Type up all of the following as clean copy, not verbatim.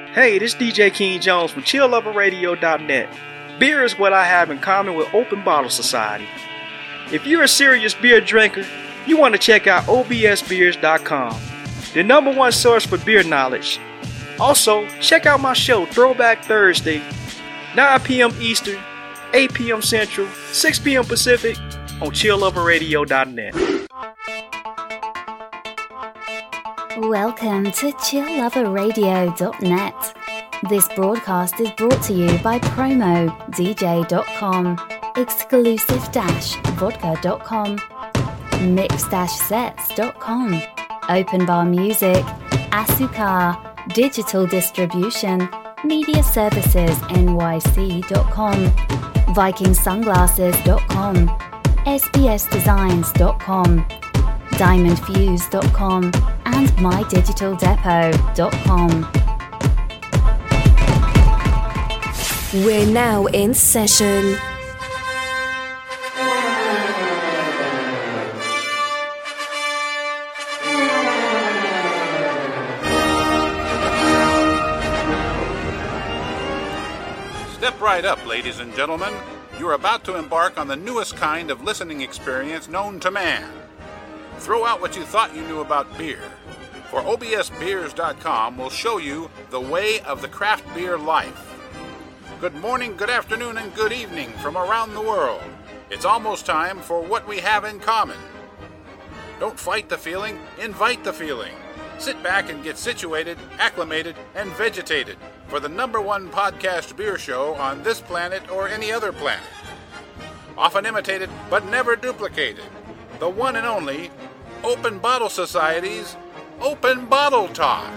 Hey, this DJ King Jones from ChillLoverRadio.net. Beer is what I have in common with Open Bottle Society. If you're a serious beer drinker, you want to check out obsbeers.com, the #1 source for beer knowledge. Also, check out my show Throwback Thursday, 9 p.m. Eastern, 8 p.m. Central, 6 p.m. Pacific on ChillLoverRadio.net. Welcome to ChillLoverRadio.net. This broadcast is brought to you by PromoDJ.com, Exclusive-Vodka.com, Mix-Sets.com, Open Bar Music, Asuka, Digital Distribution, Media Services NYC.com, VikingSunglasses.com, SBSDesigns.com, DiamondFuse.com, and MyDigitalDepot.com. We're now in session. Step right up, ladies and gentlemen. You're about to embark on the newest kind of listening experience known to man. Throw out what you thought you knew about beer, for obsbeers.com will show you the way of the craft beer life. Good morning, good afternoon, and good evening from around the world. It's almost time for what we have in common. Don't fight the feeling, invite the feeling. Sit back and get situated, acclimated, and vegetated for the #1 podcast beer show on this planet or any other planet. Often imitated, but never duplicated. The one and only Open Bottle Society's Open Bottle Talk.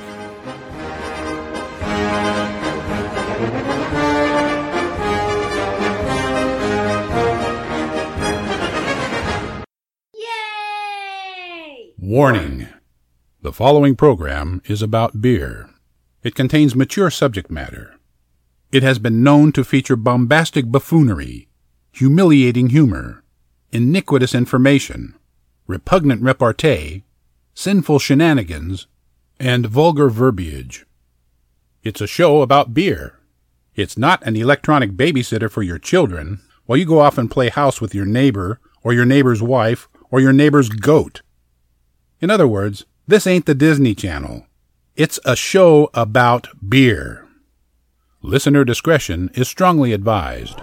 Yay! Warning. The following program is about beer. It contains mature subject matter. It has been known to feature bombastic buffoonery, humiliating humor, iniquitous information, repugnant repartee, sinful shenanigans, and vulgar verbiage. It's a show about beer. It's not an electronic babysitter for your children while you go off and play house with your neighbor or your neighbor's wife or your neighbor's goat. In other words, this ain't the Disney Channel. It's a show about beer. Listener discretion is strongly advised.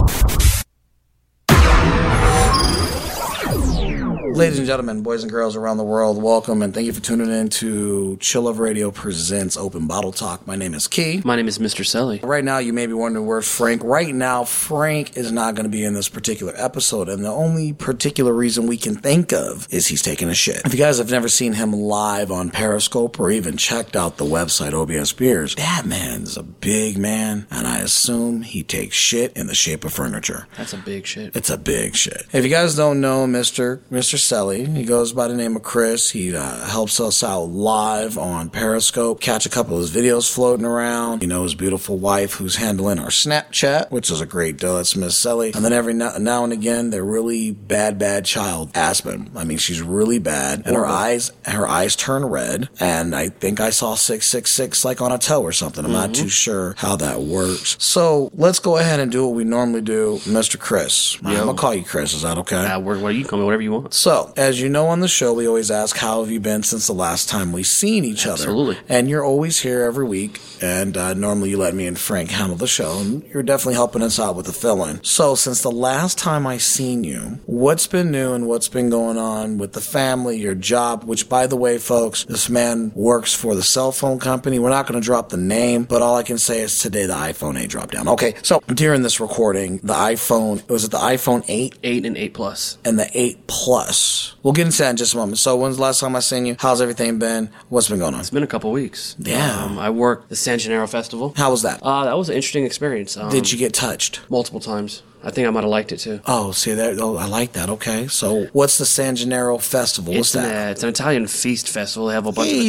Ladies and gentlemen, boys and girls around the world, welcome and thank you for tuning in to Chill Love Radio Presents Open Bottle Talk. My name is Key. My name is Mr. Selly. Right now, you may be wondering where's Frank. Right now, Frank is not going to be in this particular episode, and the only particular reason we can think of is he's taking a shit. If you guys have never seen him live on Periscope or even checked out the website OBS Beers, that man's a big man, and I assume he takes shit in the shape of furniture. That's a big shit. It's a big shit. If you guys don't know Mr. Selly, he goes by the name of Chris. He helps us out live on Periscope. Catch a couple of his videos floating around. You know, his beautiful wife who's handling our Snapchat, which is a great deal. That's Miss Selly. And then every now and again, the really bad child, Aspen. I mean, she's really bad. And her eyes turn red. And I think I saw 666 like on a toe or something. I'm not too sure how that works. So let's go ahead and do what we normally do. Mr. Chris. I'm going to call you Chris. Is that okay? You call me whatever you want. So, as you know on the show, we always ask, how have you been since the last time we've seen each other? Absolutely. And you're always here every week, and normally you let me and Frank handle the show, and you're definitely helping us out with the fill-in. So, since the last time I seen you, what's been new and what's been going on with the family, your job, which, by the way, folks, this man works for the cell phone company. We're not going to drop the name, but all I can say is today the iPhone 8 dropped down. Okay, so during this recording, the iPhone, was it the iPhone 8? 8 and 8 Plus. And the 8 Plus. We'll get into that in just a moment. So when's the last time I seen you? How's everything been? What's been going on? It's been a couple weeks. Yeah. I worked the San Gennaro Festival. How was that? That was an interesting experience. Did you get touched? Multiple times. I think I might have liked it too. Oh, see that? Oh, I like that. Okay. So what's the San Gennaro Festival? What's that? It's an Italian feast festival. They have a bunch of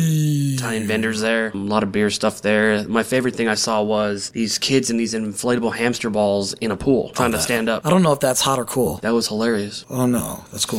Italian vendors there. A lot of beer stuff there. My favorite thing I saw was these kids in these inflatable hamster balls in a pool trying to stand up. I don't know if that's hot or cool. That was hilarious. Oh, no. That's cool, though.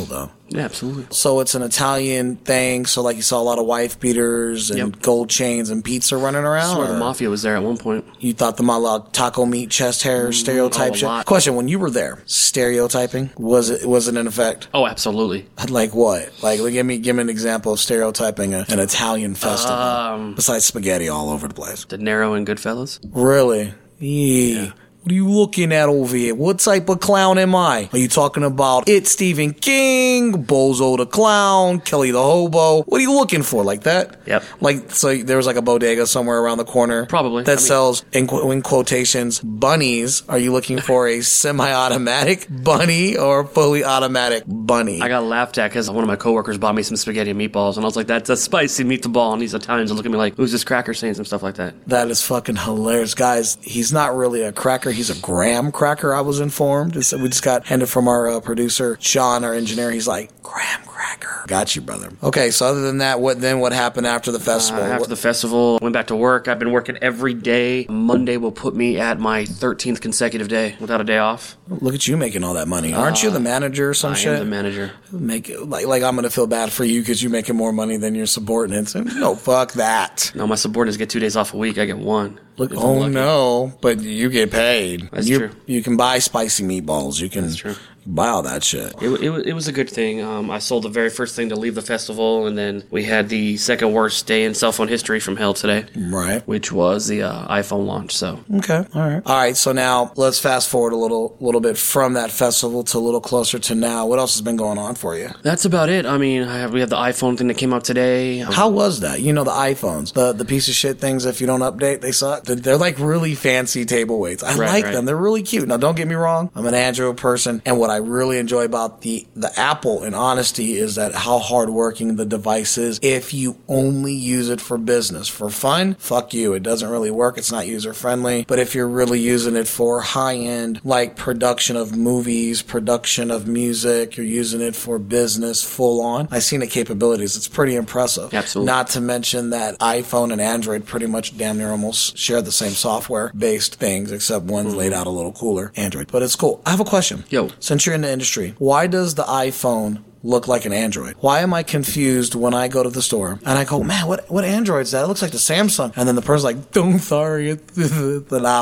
Yeah, absolutely. So it's an Italian thing. So like you saw a lot of wife beaters and gold chains and pizza running around. I swear the mafia was there at one point. You thought the taco meat, chest hair stereotype shit? lot. Question: when you were there, stereotyping was it in effect? Oh, absolutely. Like what? Like give me an example of stereotyping an Italian festival besides spaghetti all over the place. De Niro and Goodfellas. Really? Yeah. What are you looking at over here? What type of clown am I? Are you talking about It Stephen King, Bozo the Clown, Kelly the Hobo? What are you looking for? Like that? Yep. Like, so there was like a bodega somewhere around the corner? Probably. That sells, in quotations, bunnies. Are you looking for a semi-automatic bunny or a fully automatic bunny? I got laughed at because one of my coworkers bought me some spaghetti and meatballs, and I was like, that's a spicy meatball. And these Italians are looking at me like, who's this cracker saying some stuff like that? That is fucking hilarious. Guys, he's not really a cracker. He's a graham cracker, I was informed. We just got handed from our producer, Sean, our engineer. He's like, graham cracker. Got you, brother. Okay, so other than that, what happened after the festival? After the festival, went back to work. I've been working every day. Monday will put me at my 13th consecutive day without a day off. Look at you making all that money. Aren't you the manager or some shit? I am the manager. Like I'm going to feel bad for you because you're making more money than your subordinates. No, fuck that. No, my subordinates get 2 days off a week. I get one. Look, no, but you get paid. That's true. You can buy spicy meatballs. You can That's true. buy all that shit. It was a good thing. I sold the very first thing to leave the festival, and then we had the second worst day in cell phone history from hell today. Right. Which was the iPhone launch. So okay, all right. So now let's fast forward a little bit from that festival to a little closer to now. What else has been going on for you? That's about it. I mean, we have the iPhone thing that came out today. How was that? You know, the iPhones, the piece of shit things. If you don't update, they suck. They're like really fancy table weights. I like them. They're really cute. Now, don't get me wrong. I'm an Android person, and what I really enjoy about the Apple, in honesty, is that how hardworking the device is. If you only use it for business, for fun, fuck you. It doesn't really work. It's not user friendly. But if you're really using it for high end, like production of movies, production of music, you're using it for business, full on. I've seen the capabilities. It's pretty impressive. Absolutely. Not to mention that iPhone and Android pretty much damn near almost share the same software-based things, except one's laid out a little cooler, Android. But it's cool. I have a question. Yo. Since you're in the industry, why does the iPhone look like an Android? Why am I confused when I go to the store and I go, man, what Android's that? It looks like the Samsung. And then the person's like, don't sorry, it's an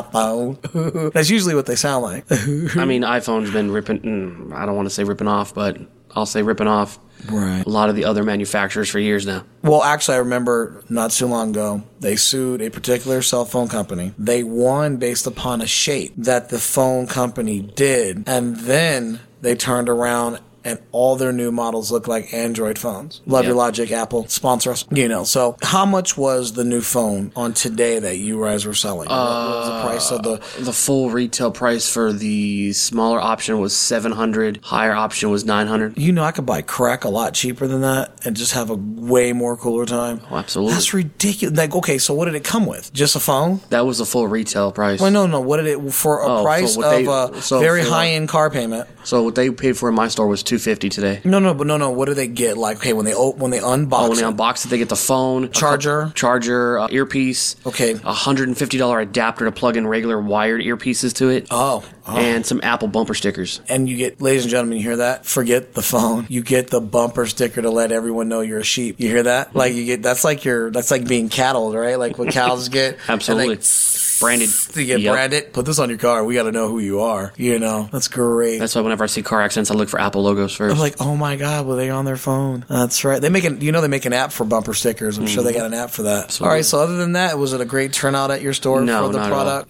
iPhone. That's usually what they sound like. I mean, iPhone's been ripping, I don't want to say ripping off, but I'll say ripping off a lot of the other manufacturers for years now. Well, actually, I remember not too long ago, they sued a particular cell phone company. They won based upon a shape that the phone company did, and then they turned around and all their new models look like Android phones. Love your logic, Apple. Sponsor us. You know, so how much was the new phone on today that you guys were selling? What was the price of the full retail price for the smaller option was $700. Higher option was $900. You know, I could buy crack a lot cheaper than that and just have a way more cooler time. Oh, absolutely. That's ridiculous. Like, okay, so what did it come with? Just a phone? That was the full retail price. Well, no. What did it, for a price of a very high-end car payment? So what they paid for in my store was $250 today. No. What do they get? Like, okay, when they unbox when they unbox it, they get the phone, charger, earpiece. Okay, $150 adapter to plug in regular wired earpieces to it. Oh. And some Apple bumper stickers. And you get, ladies and gentlemen, you hear that? Forget the phone. You get the bumper sticker to let everyone know you're a sheep. You hear that? Like you get that's like being cattled, right? Like what cows get. Absolutely. Branded. You get branded. Put this on your car. We got to know who you are. You know, that's great. That's why whenever I see car accidents, I look for Apple logos first. I'm like, oh my god, well, they're on their phone. That's right. They make an app for bumper stickers. I'm sure they got an app for that. Absolutely. All right. So other than that, was it a great turnout at your store for the product?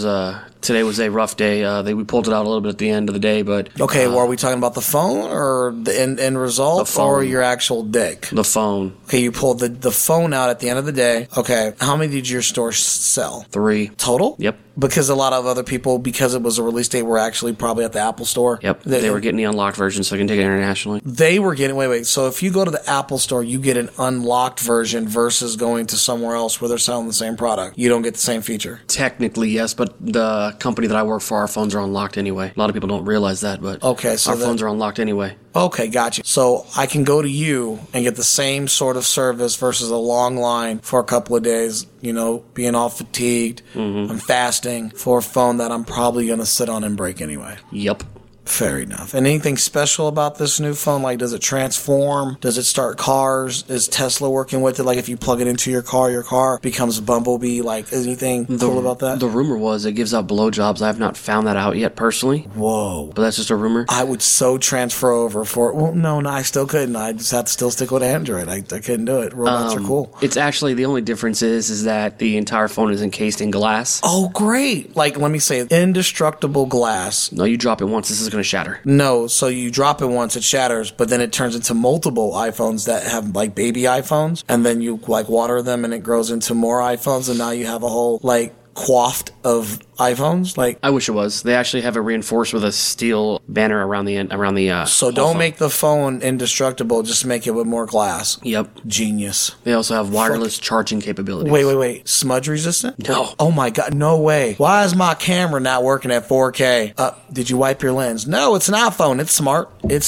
Today was a rough day. We pulled it out a little bit at the end of the day, but okay. Well, are we talking about the phone or the end result, or your actual dick? The phone. Okay, you pulled the phone out at the end of the day. Okay, how many did your store sell? 3 total. Yep. Because a lot of other people, because it was a release date, were actually probably at the Apple store. Yep. They were getting the unlocked version, so I can take it internationally. They were getting wait. So if you go to the Apple store, you get an unlocked version versus going to somewhere else where they're selling the same product. You don't get the same feature. Technically, yes, but the company that I work for, our phones are unlocked anyway. A lot of people don't realize that, but okay, so our phones are unlocked anyway. Okay, gotcha. So I can go to you and get the same sort of service versus a long line for a couple of days, you know, being all fatigued. I'm fasting for a phone that I'm probably going to sit on and break anyway. Yep. Fair enough. And anything special about this new phone? Like, does it transform? Does it start cars? Is Tesla working with it? Like, if you plug it into your car becomes Bumblebee? Like, anything cool about that? The rumor was it gives out blowjobs. I have not found that out yet personally. Whoa. But that's just a rumor. I would so transfer over for... Well, no, I still couldn't. I just have to still stick with Android. I couldn't do it. Robots are cool. It's actually, the only difference is that the entire phone is encased in glass. Oh, great. Like, let me say, indestructible glass. No, you drop it once, this is going to shatter. No, so you drop it once, it shatters, but then it turns into multiple iPhones that have, like, baby iPhones, and then you, like, water them, and it grows into more iPhones, and now you have a whole, like, quaffed of iPhones. Like, I wish it was. They actually have it reinforced with a steel banner around the so don't make the phone indestructible, just make it with more glass. Yep. Genius. They also have wireless charging capabilities. Wait. Smudge resistant? No. Oh my god, no way. Why is my camera not working at 4K? Did you wipe your lens? No, it's an iPhone. It's smart.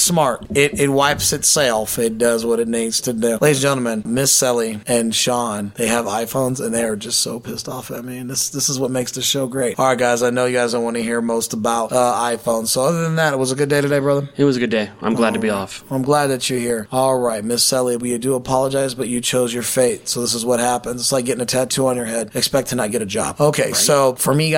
It wipes itself. It does what it needs to do. Ladies and gentlemen, Miss Sally and Sean, they have iPhones and they are just so pissed off at me. And this is what makes the show great. All right, guys, I know you guys don't want to hear most about iPhones. So other than that, it was a good day today, brother? It was a good day. I'm glad to be off. I'm glad that you're here. All right, Miss Sally, we do apologize, but you chose your fate. So this is what happens. It's like getting a tattoo on your head. Expect to not get a job. Okay, right. So for me,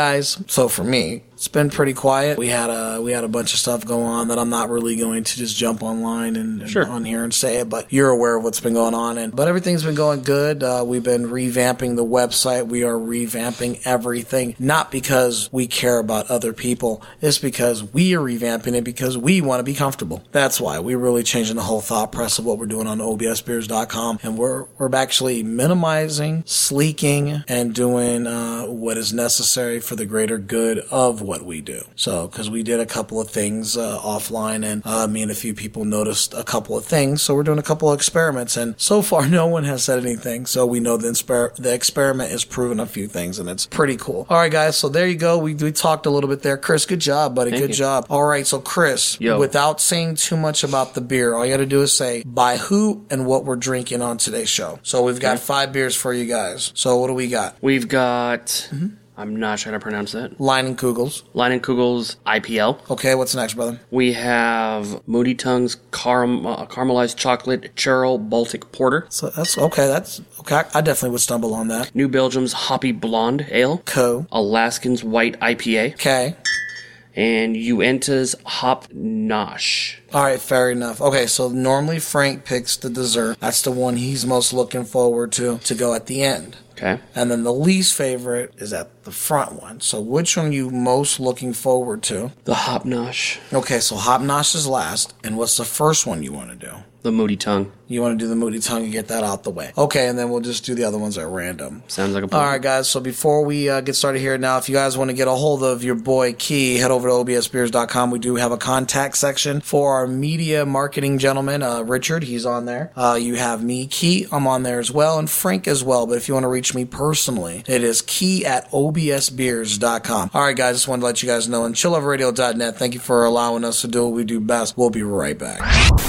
it's been pretty quiet. We had a bunch of stuff going on that I'm not really going to just jump online and sure. on here and say it, but you're aware of what's been going on. But everything's been going good. We've been revamping the website. We are revamping everything, not because we care about other people. It's because we are revamping it because we want to be comfortable. That's why we're really changing the whole thought process of what we're doing on obsbeers.com, and we're actually minimizing, sleeking, and doing what is necessary for the greater good of what we do. So, because we did a couple of things offline, and me and a few people noticed a couple of things, so we're doing a couple of experiments, and so far no one has said anything, so we know the experiment is proving a few things, and it's pretty cool. All right, guys, so there you go. We talked a little bit there. Chris, good job, buddy. Good job. All right, so Chris, without saying too much about the beer, all you got to do is say by who and what we're drinking on today's show. So we've got 5 beers for you guys. So what do we got? We've got... I'm not sure how to pronounce that. Leinenkugel's IPL. Okay, what's next, brother? We have Moody Tongue's caramelized chocolate churro Baltic Porter. So that's okay. I definitely would stumble on that. New Belgium's Hoppy Blonde Ale. Alaskan's White IPA. Okay. And Uinta's Hop Nosh. All right, fair enough. Okay, so normally Frank picks the dessert. That's the one he's most looking forward to go at the end. Okay. And then the least favorite is at the front one. So which one are you most looking forward to? The Hop Nosh. Okay, so Hop Nosh is last. And what's the first one you want to do? The Moody Tongue. You want to do the Moody Tongue and get that out the way. Okay, and then we'll just do the other ones at random. Sounds like a plan. All right, guys, so before we get started here now, if you guys want to get a hold of your boy Key, head over to obsbeers.com. We do have a contact section for our media marketing gentleman, Richard. He's on there. You have me, Key. I'm on there as well, and Frank as well. But if you want to reach me personally, it is key@obsbeers.com. All right, guys, just wanted to let you guys know. And chilloverradio.net, thank you for allowing us to do what we do best. We'll be right back.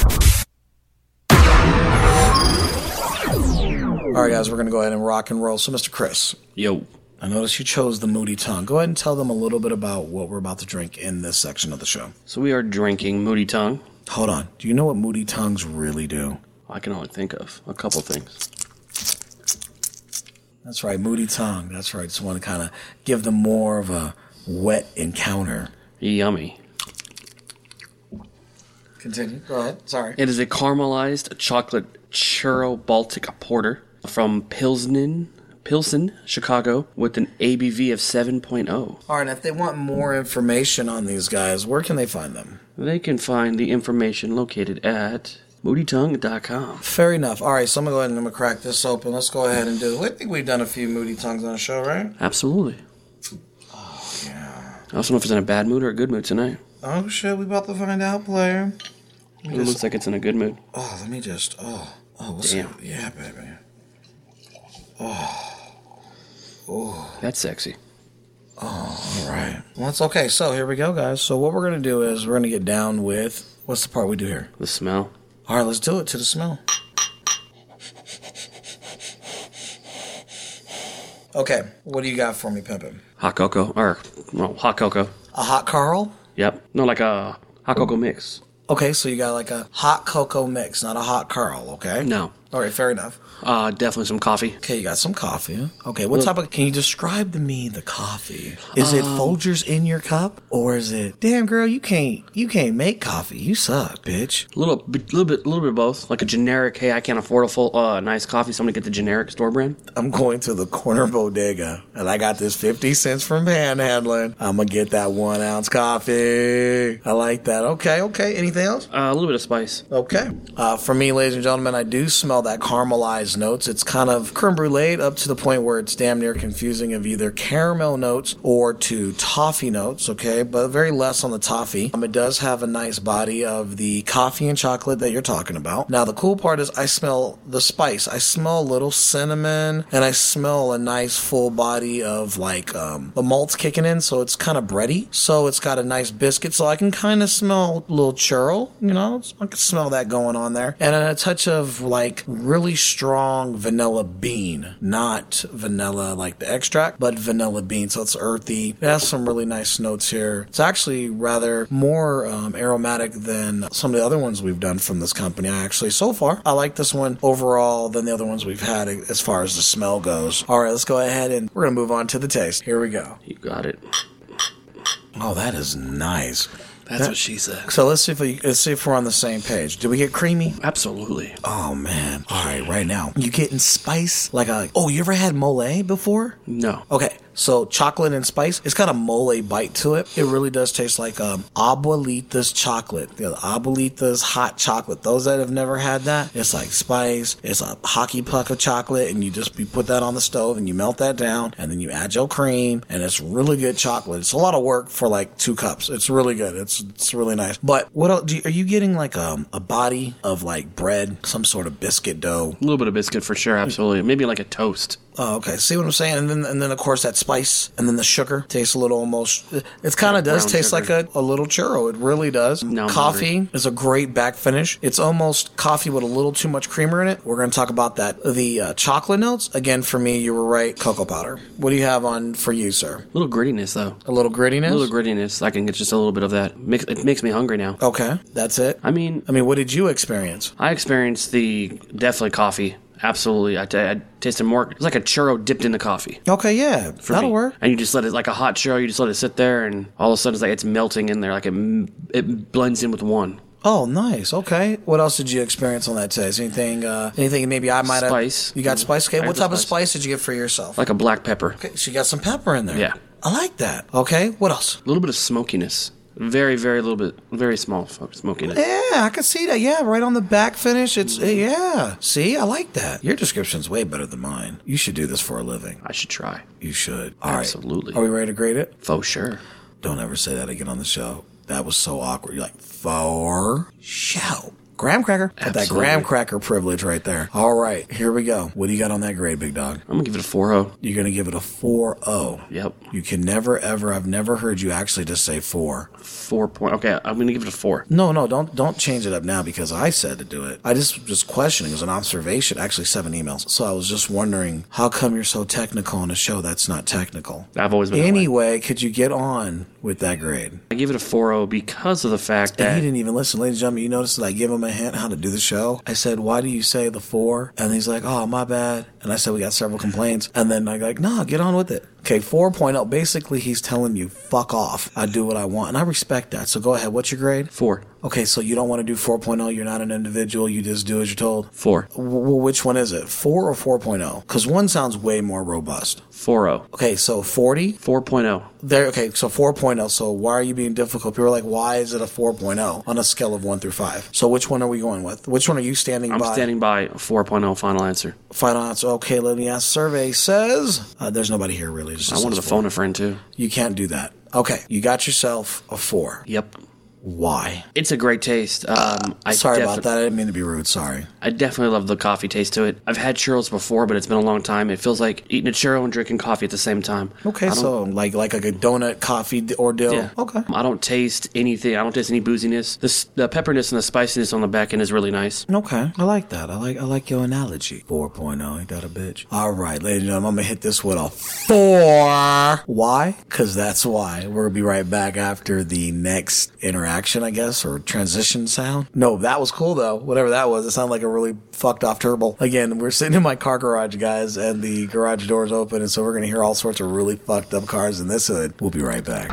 All right, guys, we're going to go ahead and rock and roll. So, Mr. Chris. Yo. I noticed you chose the Moody Tongue. Go ahead and tell them a little bit about what we're about to drink in this section of the show. So we are drinking Moody Tongue. Hold on. Do you know what Moody Tongues really do? I can only think of a couple things. That's right, Moody Tongue. That's right. Just want to kind of give them more of a wet encounter. Yummy. Continue. Go ahead. Sorry. It is a caramelized chocolate churro Baltic Porter from Pilsen, Chicago, with an ABV of 7.0. All right, if they want more information on these guys, where can they find them? They can find the information located at moodytongue.com. Fair enough. All right, so I'm going to go ahead and I'm going to crack this open. Let's go ahead and do it. I think we've done a few Moody Tongues on the show, right? Absolutely. Oh, yeah. I also don't know if it's in a bad mood or a good mood tonight. Oh, shit, we about to find out, player. It looks like it's in a good mood. Oh, let me just... Oh, what's Damn. that? Yeah, baby. Oh. That's sexy. Oh, all right. Well, that's okay. So here we go, guys. So what we're going to do is we're going to get down with... What's the part we do here? The smell. All right, let's do it to the smell. Okay, what do you got for me, Pimpin'? Hot cocoa. Hot cocoa. A hot Carl? Yep. No, like a Hot cocoa mix. Okay, so you got like a hot cocoa mix, not a hot curl, okay? No. All right, fair enough. Definitely some coffee. Okay, you got some coffee. Okay, what type of... Can you describe to me the coffee? Is it Folgers in your cup? Or is it... Damn, girl, you can't make coffee. You suck, bitch. A little bit of both. Like a generic, hey, I can't afford a full nice coffee, so I'm going to get the generic store brand. I'm going to the corner bodega, and I got this 50 cents from Panhandling. I'm going to get that 1 ounce coffee. I like that. Okay. Anything else? A little bit of spice. Okay. For me, ladies and gentlemen, I do smell that caramelized notes. It's kind of creme brulee up to the point where it's damn near confusing of either caramel notes or to toffee notes, okay? But very less on the toffee. It does have a nice body of the coffee and chocolate that you're talking about. Now, the cool part is I smell the spice. I smell a little cinnamon, and I smell a nice full body of like the malt's kicking in, so it's kind of bready. So it's got a nice biscuit, so I can kind of smell a little churro, you know? I can smell that going on there. And a touch of like really strong vanilla bean, not vanilla like the extract, but vanilla bean. So it's earthy. It has some really nice notes here. It's actually rather more aromatic than some of the other ones we've done from this company. So far, I like this one overall than the other ones we've had as far as the smell goes. All right, let's go ahead and we're going to move on to the taste. Here we go. You got it. Oh, that is nice. That's what she said. So let's see if we're on the same page. Did we get creamy? Absolutely. Oh, man. All right, right now. You getting spice? You ever had mole before? No. Okay. So chocolate and spice, it's got a mole bite to it. It really does taste like Abuelita's chocolate. Abuelita's hot chocolate. Those that have never had that, it's like spice. It's a hockey puck of chocolate, and you put that on the stove, and you melt that down, and then you add your cream, and it's really good chocolate. It's a lot of work for like 2 cups. It's really good. It's really nice. But what else? Are you getting like a body of like bread, some sort of biscuit dough? A little bit of biscuit for sure, absolutely. Maybe like a toast. Oh, okay. See what I'm saying? And then of course that spice and then the sugar tastes a little almost. It kind of does taste sugar. like a little churro. It really does. No, coffee is a great back finish. It's almost coffee with a little too much creamer in it. We're going to talk about that. The chocolate notes, again, for me, you were right. Cocoa powder. What do you have on for you, sir? A little grittiness, though. A little grittiness? A little grittiness. I can get just a little bit of that. It makes me hungry now. Okay, that's it. I mean, what did you experience? I experienced definitely coffee. Absolutely. I tasted more. It's like a churro dipped in the coffee. Okay, yeah. That'll work. And you just let it, like a hot churro, you just let it sit there, and all of a sudden it's like it's melting in there. Like it blends in with one. Oh, nice. Okay. What else did you experience on that taste? Anything maybe I might have... Spice. You got spice? Okay, what type of spice did you get for yourself? Like a black pepper. Okay, so you got some pepper in there. Yeah. I like that. Okay, what else? A little bit of smokiness. Very, very little bit. Very small smokiness. Yeah, I can see that. Yeah, right on the back finish. Yeah. See, I like that. Your description's way better than mine. You should do this for a living. I should try. You should. All right. Absolutely. Are we ready to grade it? For sure. Don't ever say that again on the show. That was so awkward. You're like, for show. Graham cracker. Got that graham cracker privilege right there. All right, here we go. What do you got on that grade, big dog? I'm going to give it a 4.0. You're going to give it a 4.0. Yep. You can never, ever, I've never heard you actually just say 4. 4 point. Okay, I'm going to give it a 4. No, don't change it up now because I said to do it. I just questioning. It was an observation. Actually, 7 emails. So I was just wondering, how come you're so technical on a show that's not technical? I've always been Anyway, could you get on with that grade? I give it a 4.0 because of the fact that... And he didn't even listen. Ladies and gentlemen, you notice that I give him a hint how to do the show. I said, why do you say the 4? And he's like, oh, my bad. And I said, we got several complaints. And then I'm like, no, get on with it. Okay, 4.0. Basically, he's telling you, fuck off. I do what I want. And I respect that. So go ahead. What's your grade? 4. Okay, so you don't want to do 4.0. You're not an individual. You just do as you're told? 4. Well, which one is it? 4 or 4.0? Because one sounds way more robust. 4.0. Okay, so 40? 4.0. There. Okay, so 4.0. So why are you being difficult? People are like, why is it a 4.0 on a scale of 1 through 5? So which one are we going with? Which one are you standing by? I'm standing by 4.0 final answer. Final answer. Okay, let me ask. Survey says there's nobody here really. I wanted to phone a friend too. You can't do that. Okay, you got yourself a 4. Yep. Why? It's a great taste. Sorry about that. I didn't mean to be rude. Sorry. I definitely love the coffee taste to it. I've had churros before, but it's been a long time. It feels like eating a churro and drinking coffee at the same time. Okay, so like a donut coffee ordeal. Yeah. Okay. I don't taste anything. I don't taste any booziness. The pepperness and the spiciness on the back end is really nice. Okay, I like that. I like your analogy. 4.0. Ain't that a bitch? All right, ladies and gentlemen, I'm gonna hit this with a 4. Why? Because that's why. We're gonna be right back after the next interaction. reaction, I guess, or transition sound. No, that was cool though. Whatever that was, it sounded like a really fucked off turbo. Again, we're sitting in my car garage, guys, and the garage door's open, and so we're gonna hear all sorts of really fucked up cars in this hood. We'll be right back.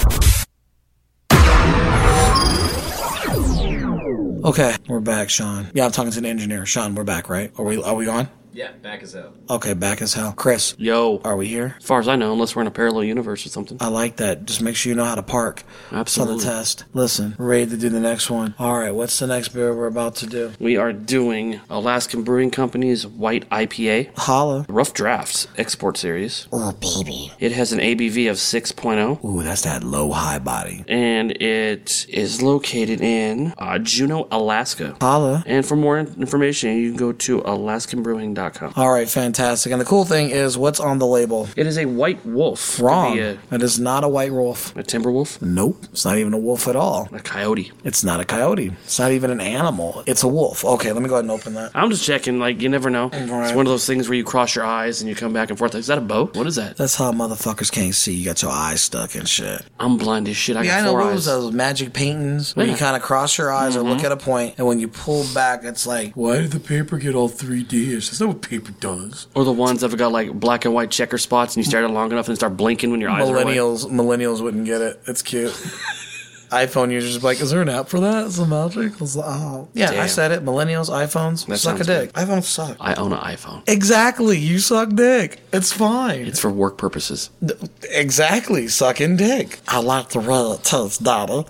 Okay, we're back, Sean. Yeah, I'm talking to the engineer. Sean, we're back, right? Are we on? Yeah, back as hell. Okay, back as hell. Chris. Yo. Are we here? As far as I know, unless we're in a parallel universe or something. I like that. Just make sure you know how to park. Absolutely. It's on the test. Listen, we're ready to do the next one. All right, what's the next beer we're about to do? We are doing Alaskan Brewing Company's White IPA. Holla. Rough Drafts Export Series. Oh, baby. It has an ABV of 6.0. Ooh, that's that low high body. And it is located in Juneau, Alaska. Holla. And for more information, you can go to alaskanbrewing.com. All right, fantastic. And the cool thing is, what's on the label? It is a white wolf. Wrong. Could be It is not a white wolf. a timber wolf, Nope. It's not even a wolf at all. a coyote. It's not a coyote. It's not even an animal. It's a wolf. Okay, let me go ahead and open that. I'm just checking, like, you never know. Right. It's one of those things where you cross your eyes and you come back and forth. Is that a boat? What is that? That's how motherfuckers can't see. You got your eyes stuck and shit. I'm blind as shit. I Yeah, I got know 4 those, eyes. those magic paintings where you Yeah. kind of cross your eyes or look at a point, and when you pull back, it's like, why did the paper get all 3D-ish? That's not what paper does. Or the ones that have got, like, black and white checker spots and you stare at it long enough and start blinking when your eyes are away. Millennials wouldn't get it. It's cute. iPhone users be like, is there an app for that? It's a magic. I was like, oh. Yeah, I Damn. said it. Millennials, iPhones, That suck a sounds dick. iPhones suck. I own an iPhone. Exactly. You suck dick. It's fine. It's for work purposes. Exactly. Sucking dick. I like the way it tastes, Dada.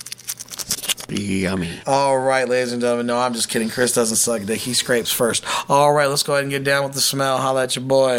Yummy. All right, ladies and gentlemen. No, I'm just kidding. Chris doesn't suck dick. He scrapes first. All right, let's go ahead and get down with the smell. Holla at your boy.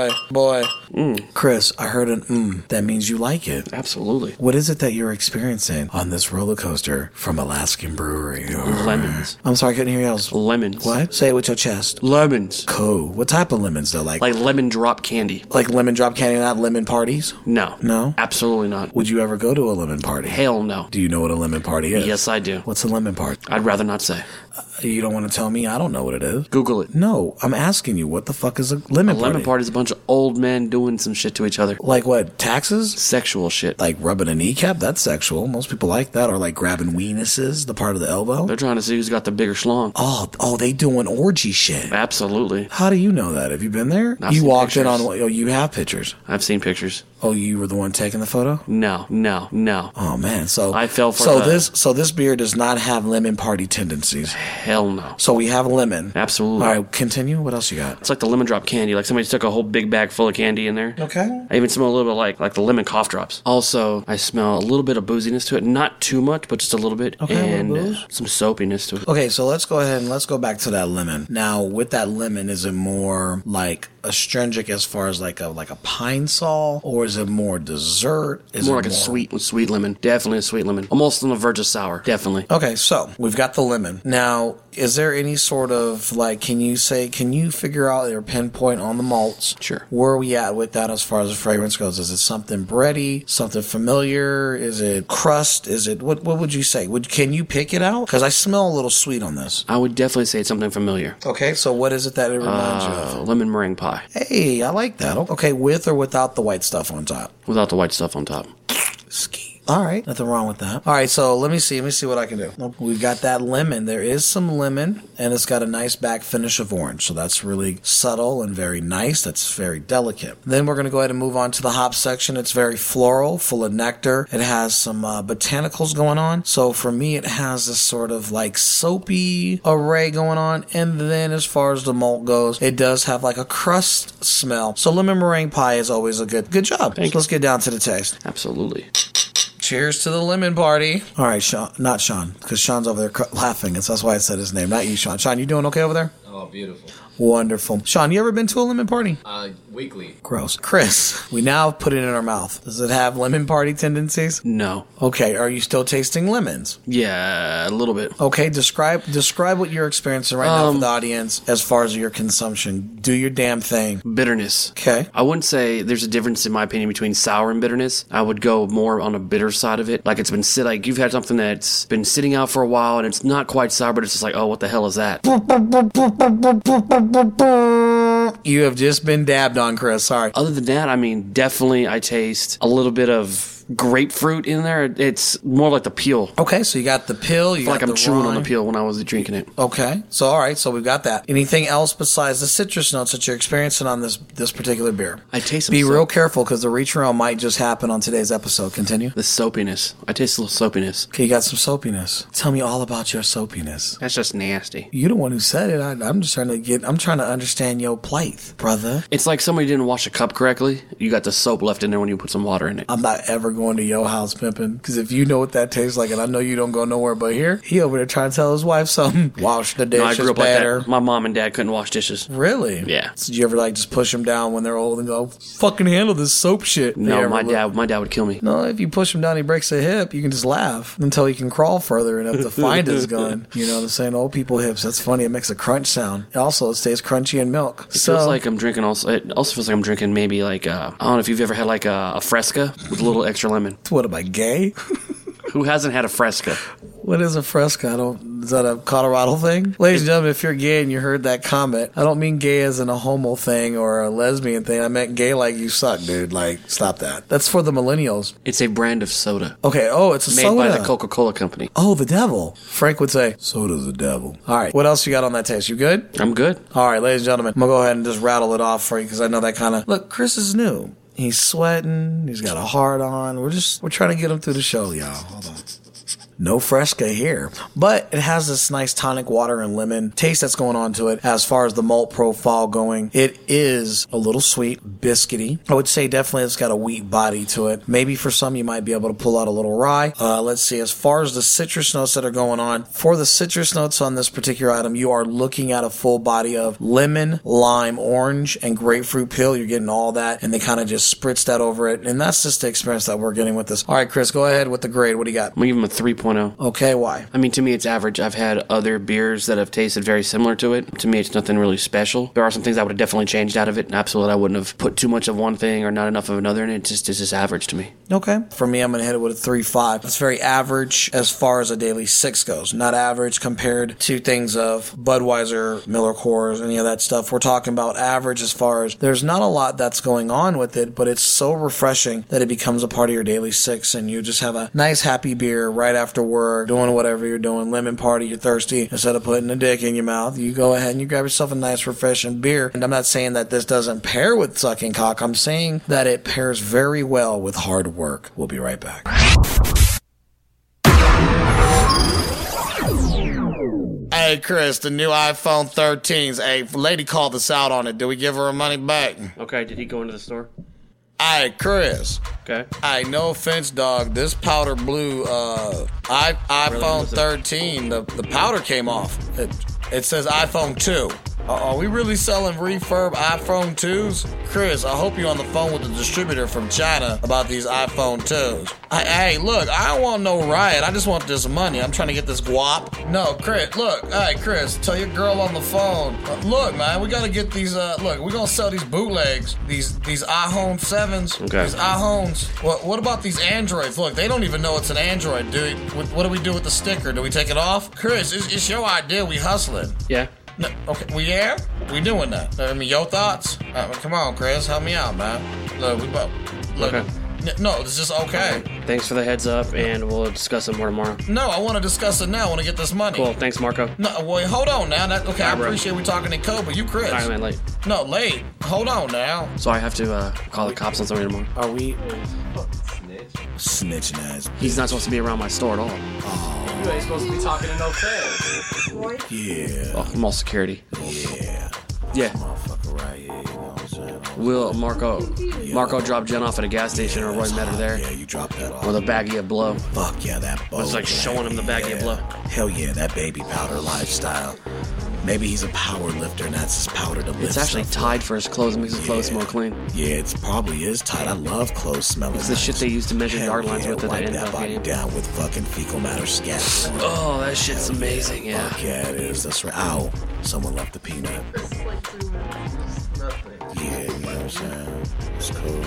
Chris, I heard an That means you like it. Absolutely. What is it that you're experiencing on this roller coaster from Alaskan Brewery? Lemons. I'm sorry, I couldn't hear you. I was... Lemons. What? Say it with your chest. Lemons. Cool. What type of lemons, though? Like lemon drop candy. Like lemon drop candy, not lemon parties? No. No? Absolutely not. Would you ever go to a lemon party? Hell no. Do you know what a lemon party is? Yes, I do. What's a lemon party? I'd rather not say. You don't want to tell me? I don't know what it is. Google it. No, I'm asking you, what the fuck is a lemon A party? lemon party is a bunch of old men doing some shit to each other. Like what, taxes? Sexual shit. Like rubbing a kneecap? That's sexual. Most people like that. Or like grabbing weenuses, the part of the elbow. They're trying to see who's got the bigger schlong. Oh, they doing orgy shit. Absolutely. How do you know that? Have you been there? I've You seen walked in pictures. on, you have pictures. I've seen pictures. Oh, you were the one taking the photo? No. Oh man, so I fell for so the- this beer does not have lemon party tendencies. Hell no. So we have lemon. Absolutely. All right, continue. What else you got? It's like the lemon drop candy. Like somebody took a whole big bag full of candy in there. Okay. I even smell a little bit like the lemon cough drops. Also, I smell a little bit of booziness to it. Not too much, but just a little bit. Okay, a little and booze. some soapiness to it. Okay, so let's go ahead and let's go back to that lemon. Now, with that lemon, is it more like astringent as far as like a pine sol, or is it more dessert? Is More it like a sweet lemon. Definitely a sweet lemon. Almost on the verge of sour. Definitely. Okay, so we've got the lemon. Now, is there any sort of like, can you figure out or pinpoint on the malts? Sure. Where are we at with that as far as the fragrance goes? Is it something bready, something familiar? Is it crust? Is it, what would you say? Can you pick it out? Because I smell a little sweet on this. I would definitely say it's something familiar. Okay, so what is it that it reminds you of? Lemon meringue pie. Hey, I like that. Okay, with or without the white stuff on top? Without the white stuff on top. Ski. All right, nothing wrong with that. All right, so let me see what I can do. We've got that lemon. There is some lemon, and it's got a nice back finish of orange. So that's really subtle and very nice. That's very delicate. Then we're going to go ahead and move on to the hop section. It's very floral, full of nectar. It has some botanicals going on. So for me, it has this sort of like soapy array going on. And then as far as the malt goes, it does have like a crust smell. So lemon meringue pie is always a good job. Thank you. Let's get down to the taste. Absolutely. Cheers to the lemon party. All right, Sean. Not Sean, because Sean's over there laughing, and so that's why I said his name. Not you, Sean. Sean, you doing okay over there? Oh, beautiful. Wonderful. Sean, you ever been to a lemon party? Weekly. Gross. Chris, we now put it in our mouth. Does it have lemon party tendencies? No. Okay, are you still tasting lemons? Yeah, a little bit. Okay, describe what you're experiencing right now for the audience as far as your consumption. Do your damn thing. Bitterness. Okay. I wouldn't say there's a difference, in my opinion, between sour and bitterness. I would go more on a bitter side of it. Like it's been like you've had something that's been sitting out for a while and it's not quite sour, but it's just like, oh, what the hell is that? You have just been dabbed on, Chris. Sorry. Other than that, I mean, definitely I taste a little bit of grapefruit in there. It's more like the peel. Okay, so you got the pill. I feel like I'm chewing on the peel when I was drinking it. Okay, so all right, so we've got that. Anything else besides the citrus notes that you're experiencing on this particular beer? I taste some Be soap. real careful because the reach around might just happen on today's episode. Continue. The soapiness. I taste a little soapiness. Okay, you got some soapiness. Tell me all about your soapiness. That's just nasty. You're the one who said it. I'm just trying to understand your plight, brother. It's like somebody didn't wash a cup correctly. You got the soap left in there when you put some water in it. I'm not ever going to your house pimping because if you know what that tastes like, and I know you don't go nowhere but here, he over there trying to tell his wife something. Wash the dishes No, I grew up better. like that. My mom and dad couldn't wash dishes. Really? Yeah. So did you ever like just push them down when they're old and go, fucking handle this soap shit? No, my dad would kill me. No, if you push him down, he breaks a hip. You can just laugh until he can crawl further and have to find his gun. You know what I'm saying? Old people hips. That's funny. It makes a crunch sound. Also, it stays crunchy in milk. It feels like I'm drinking. It also feels like I'm drinking maybe like I don't know if you've ever had like a Fresca with a little extra lemon. What am I, gay? Who hasn't had a Fresca? What is a Fresca? Is that a Colorado thing? Ladies and gentlemen, if you're gay and you heard that comment, I don't mean gay as in a homo thing or a lesbian thing. I meant gay like you suck, dude. Like, stop that. That's for the millennials. It's a brand of soda. Okay, it's a made soda. by the Coca-Cola Company. Oh, the devil. Frank would say, soda's the devil. All right, what else you got on that taste? You good? I'm good. All right, ladies and gentlemen, I'm going to go ahead and just rattle it off for you because I know that kind of... Look, Chris is new. He's sweating. He's got a heart on. We're trying to get him through the show, y'all. Hold on. No Fresca here, but it has this nice tonic water and lemon taste that's going on to it. As far as the malt profile going, it is a little sweet, biscuity. I would say definitely it's got a wheat body to it. Maybe for some you might be able to pull out a little rye. Let's see, as far as the citrus notes that are going on, for the citrus notes on this particular item, you are looking at a full body of lemon, lime, orange, and grapefruit peel. You're getting all that, and they kind of just spritz that over it, and that's just the experience that we're getting with this. All right, Chris, go ahead with the grade. What do you got? I'm going to give him a 3.0. Okay, why? I mean, to me, it's average. I've had other beers that have tasted very similar to it. To me, it's nothing really special. There are some things I would have definitely changed out of it. Absolutely, I wouldn't have put too much of one thing or not enough of another, and it's just average to me. Okay. For me, I'm going to hit it with a 3.5. It's very average as far as a daily 6 goes. Not average compared to things of Budweiser, Miller Coors, any of that stuff. We're talking about average as far as there's not a lot that's going on with it, but it's so refreshing that it becomes a part of your daily 6, and you just have a nice, happy beer right after work, doing whatever you're doing, lemon party, you're thirsty. Instead of putting a dick in your mouth, you go ahead and you grab yourself a nice, refreshing beer. And I'm not saying that this doesn't pair with sucking cock. I'm saying that it pairs very well with hard work. We'll be right back. Hey, Chris, the new iPhone 13s. Hey, lady called us out on it. Do we give her her money back? Okay, did he go into the store? Hey, Chris. Okay. Hey, no offense, dog. This powder blue iPhone 13, the powder came off. It says iPhone 2. Are we really selling refurb iPhone 2s? Chris, I hope you're on the phone with the distributor from China about these iPhone 2s. Hey, look, I don't want no riot. I just want this money. I'm trying to get this guap. No, Chris, look. Hey, Chris, tell your girl on the phone. Look, man, we got to get these, look, we're going to sell these bootlegs. These iPhone 7s. Okay. These iPhones. What about these Androids? Look, they don't even know it's an Android. What do we do with the sticker? Do we take it off? Chris, it's your idea. We hustling. Yeah. No, okay, we doing that. I mean, your thoughts? Come on, Chris, help me out, man. Look, Okay. No, it's just okay. Thanks for the heads up, and we'll discuss it more tomorrow. No, I want to discuss it now. I want to get this money. Cool. Thanks, Marco. No, wait, hold on now. Okay, I Alright, bro. appreciate we talking in code, but you Chris. Sorry, man, late. No, late. Hold on now. So I have to call the cops on somebody tomorrow. Are we snitching ass? He's not supposed to be around my store at all. You ain't supposed to be talking to no feds. Yeah. Oh, I'm all security. Yeah. Yeah. Motherfucker right here, you know what I'm saying? Will Marco dropped Jen off at a gas station, or Roy met her there Yeah, you dropped that off. with a baggie of blow. Fuck yeah, that bow. I was like showing him the baggie of blow. Hell yeah, that baby powder lifestyle. Maybe he's a power lifter and that's his powder to lift. It's actually stuff tied for his clothes, makes his clothes smell clean. Yeah, it probably is tight. I love clothes smelling. It's the shit they use to measure yard lines with at the wipe end that of the body game. down with fucking fecal matter scat. Oh, that shit's amazing, yeah. Fuck yeah, it is. That's right. Ow, someone left the peanut. Yeah, you know what I'm saying? It's cool.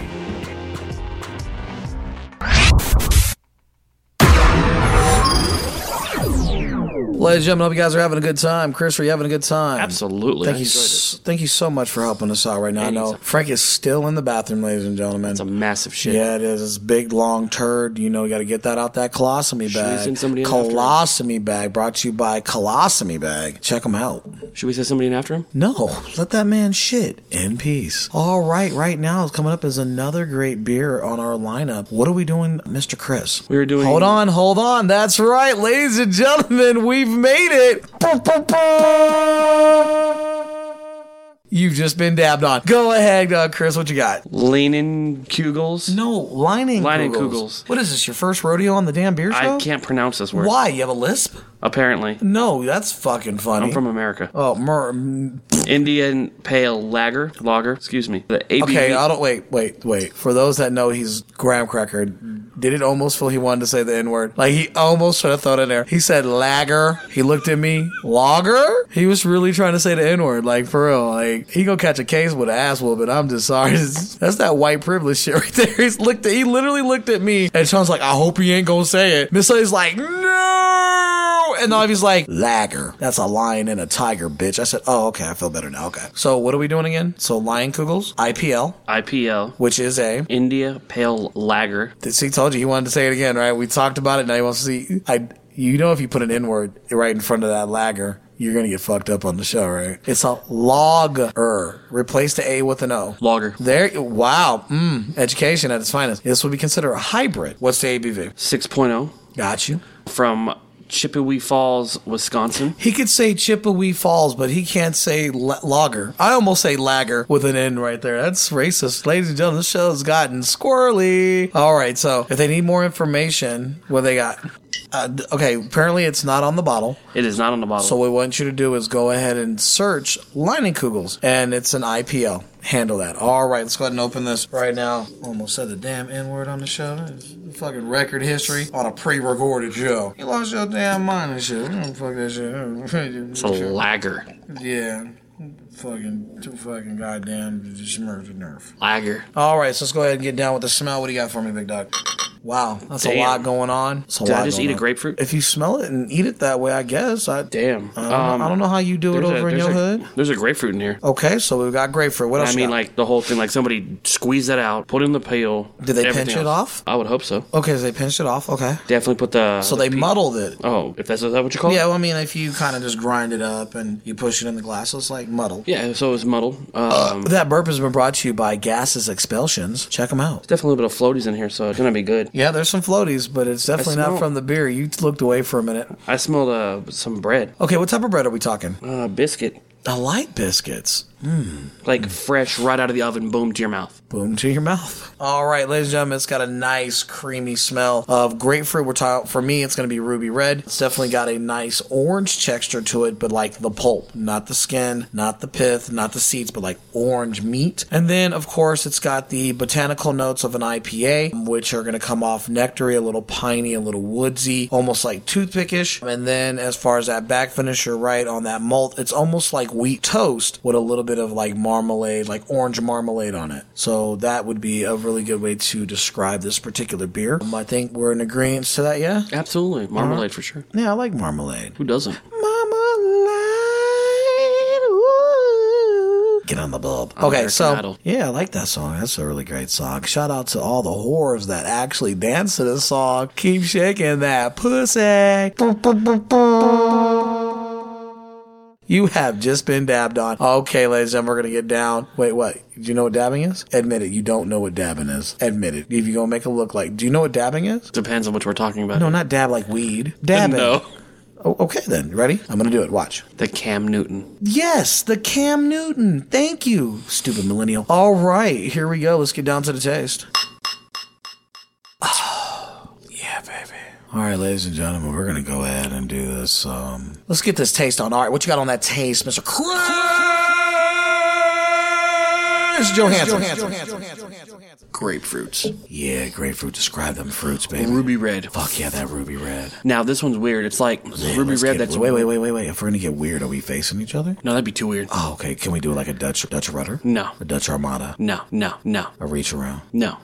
Ladies and gentlemen, hope you guys are having a good time. Chris, are you having a good time? Absolutely. Thank you so much for helping us out right now. I know Frank is still in the bathroom, ladies and gentlemen. It's a massive shit. Yeah, it is. It's a big, long turd. You know, you got to get that out that colostomy bag. we send somebody in Colostomy bag, brought to you by Colostomy Bag. Check them out. Should we send somebody in after him? No, let that man shit in peace. All right now coming up is another great beer on our lineup. What are we doing, Mr. Chris? We were doing... Hold on. That's right, ladies and gentlemen, we've made it. You've just been dabbed on. Go ahead, Chris. What you got? Leinenkugels? No, Leinenkugels. Leinenkugels. What is this, your first rodeo on the damn beer show? I can't pronounce this word. Why? You have a lisp? Apparently. No, that's fucking funny. I'm from America. Oh, Indian Pale Lager. Excuse me. The ABV. Okay, I don't... Wait. For those that know he's graham cracker, did it almost feel he wanted to say the N-word? Like, he almost tried to throw it in there. He said lager. He looked at me. Lager? He was really trying to say the N-word. Like, for real. Like, he gonna catch a case with an ass whooping. I'm just sorry. That's that white privilege shit right there. He literally looked at me, and Sean's like, I hope he ain't gonna say it. Miss Lady's like, no! And then he's like, lager. That's a lion and a tiger, bitch. I said, oh, okay, I feel better now. Okay. So what are we doing again? So Leinenkugels, IPL. Which is a... India Pale Lager. See, told you he wanted to say it again, right? We talked about it, now he wants to see... You know if you put an N-word right in front of that lager, you're going to get fucked up on the show, right? It's a lager. Replace the A with an O. Lager. Wow. Education at its finest. This would be considered a hybrid. What's the ABV? 6.0. Got you. From Chippewa Falls, Wisconsin. He could say Chippewa Falls, but he can't say lager. I almost say lager with an N right there. That's racist. Ladies and gentlemen, this show has gotten squirrely. All right, so if they need more information, what they got? Okay, apparently it's not on the bottle. It is not on the bottle. So what we want you to do is go ahead and search Leinenkugels, and it's an IPL. Handle that. All right, let's go ahead and open this right now. Almost said the damn N-word on the show. It's fucking record history on a pre-recorded show. You lost your damn mind and shit. Fuck that shit. It's a lager. Yeah. Too fucking goddamn smurfed nerf. Lager. All right, so let's go ahead and get down with the smell. What do you got for me, big dog? Wow, that's a lot going on. Did I just eat a grapefruit? If you smell it and eat it that way, I guess. Damn. I don't know how you do it over in your hood. There's a grapefruit in here. Okay, so we've got grapefruit. What else? I mean, like the whole thing, like somebody squeezed that out, put it in the pail. Did they pinch it off? I would hope so. Okay, so they pinched it off. Okay. Definitely put the... So they muddled it. Oh, if that's what you call it? Yeah, well, I mean, if you kind of just grind it up and you push it in the glass, so it's like muddled. Yeah, so it's muddled. That burp has been brought to you by Gases Expulsions. Check them out. There's definitely a little bit of floaties in here, so it's going to be good. Yeah, there's some floaties, but it's definitely not from the beer. You looked away for a minute. I smelled some bread. Okay, what type of bread are we talking? Biscuit. I like biscuits. Like fresh, right out of the oven, boom to your mouth. Boom to your mouth. All right, ladies and gentlemen, it's got a nice creamy smell of grapefruit. For me, it's going to be ruby red. It's definitely got a nice orange texture to it, but like the pulp, not the skin, not the pith, not the seeds, but like orange meat. And then, of course, it's got the botanical notes of an IPA, which are going to come off nectary, a little piney, a little woodsy, almost like toothpickish. And then as far as that back finish, you're right on that malt. It's almost like wheat toast with a little bit of like marmalade, like orange marmalade on it. So that would be a really good way to describe this particular beer. I think we're in agreement to that, yeah? Absolutely. Marmalade for sure. Yeah, I like marmalade. Who doesn't? Marmalade. Ooh. Get on the bulb. Okay, so Idol. Yeah, I like that song. That's a really great song. Shout out to all the whores that actually dance to this song. Keep shaking that pussy. You have just been dabbed on. Okay, ladies and gentlemen, we're going to get down. Wait, what? Do you know what dabbing is? Admit it. You don't know what dabbing is. Admit it. If you're going to make it look like... Do you know what dabbing is? Depends on what we're talking about. No, not dab like weed. Dabbing. No. Oh, okay, then. Ready? I'm going to do it. Watch. The Cam Newton. Yes, the Cam Newton. Thank you, stupid millennial. All right, here we go. Let's get down to the taste. Oh, yeah, baby. All right, ladies and gentlemen, we're going to go ahead and do this. Let's get this taste on. All right, what you got on that taste, Mr. Chris Johansson? Grapefruits. Yeah, grapefruit. Describe them fruits, baby. Ruby red. Fuck yeah, that ruby red. Now, this one's weird. It's like ruby red that's... Wait. If we're going to get weird, are we facing each other? No, that'd be too weird. Oh, okay. Can we do it like a Dutch rudder? No. A Dutch Armada? No. A reach around? No.